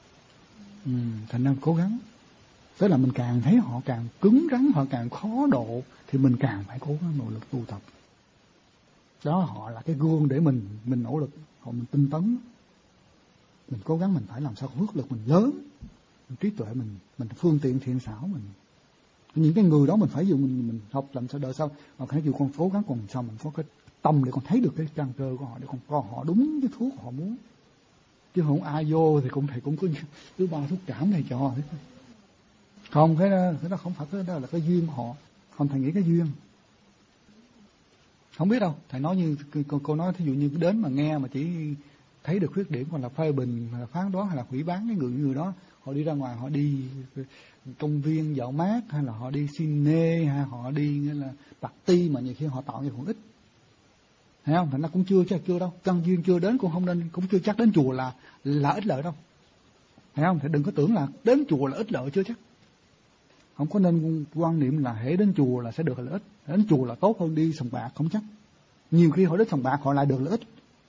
Thành ra cố gắng, tức là mình càng thấy họ càng cứng rắn, họ càng khó độ, thì mình càng phải cố gắng nỗ lực tu tập. Đó, họ là cái gương để mình nỗ lực, họ mình tinh tấn, mình cố gắng, mình phải làm sao phước lực mình lớn. Trí tuệ mình phương tiện thiện xảo mình, những cái người đó mình phải dùng mình học làm sao đời sau mà phải dùng con cố gắng còn sao mình có cái tâm để con thấy được cái căn cơ của họ, để con coi họ đúng cái thuốc họ muốn, chứ không ai vô thì thầy cũng cứ ba thuốc cảm này cho họ. Không, cái đó không phải, cái đó là cái duyên của họ. Không, thầy nghĩ cái duyên không biết đâu. Thầy nói như cô nói, thí dụ như đến mà nghe mà chỉ thấy được khuyết điểm, hoặc là phê bình, hoặc là phán đoán, hay là hủy bán cái người đó. Họ đi ra ngoài, họ đi công viên dạo mát, hay là họ đi cine, hay họ đi nghĩa là party, mà nhiều khi họ tạo như còn ít, thấy không? Thành ra cũng chưa đâu, căn duyên chưa đến, cũng chưa chắc đến chùa là ít lợi đâu, thấy không? Thì đừng có tưởng là đến chùa là ít lợi, chưa chắc. Không có nên quan niệm là hễ đến chùa là sẽ được lợi ích, đến chùa là tốt hơn đi sòng bạc, không chắc. Nhiều khi họ đến sòng bạc họ lại được lợi ích.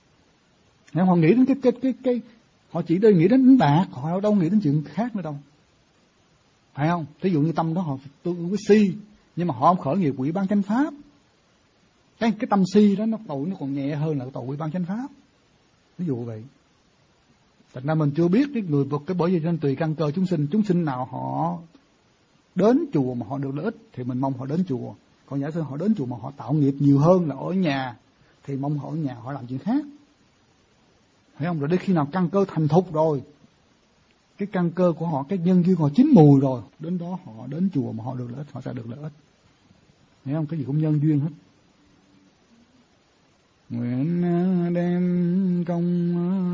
Họ nghĩ đến cái họ chỉ đơn nghĩ đến đánh bạc, họ đâu nghĩ đến chuyện khác nữa đâu, phải không? Ví dụ như tâm đó họ tu cái si, nhưng mà họ không khởi nghiệp quỷ ban chánh pháp. Cái tâm si đó tội nó còn nhẹ hơn là tội quỷ ban chánh pháp. Ví dụ vậy. Thật ra mình chưa biết cái bởi vì nên tùy căn cơ chúng sinh nào họ đến chùa mà họ được lợi ích thì mình mong họ đến chùa. Còn giả sử họ đến chùa mà họ tạo nghiệp nhiều hơn là ở nhà thì mong họ ở nhà họ làm chuyện khác. Thấy không? Rồi đến khi nào căn cơ thành thục rồi, cái căn cơ của họ, cái nhân duyên họ chín mùi rồi, đến đó họ đến chùa mà họ được lợi ích, họ sẽ được lợi ích. Thấy không? Cái gì cũng nhân duyên hết. Nguyện đem công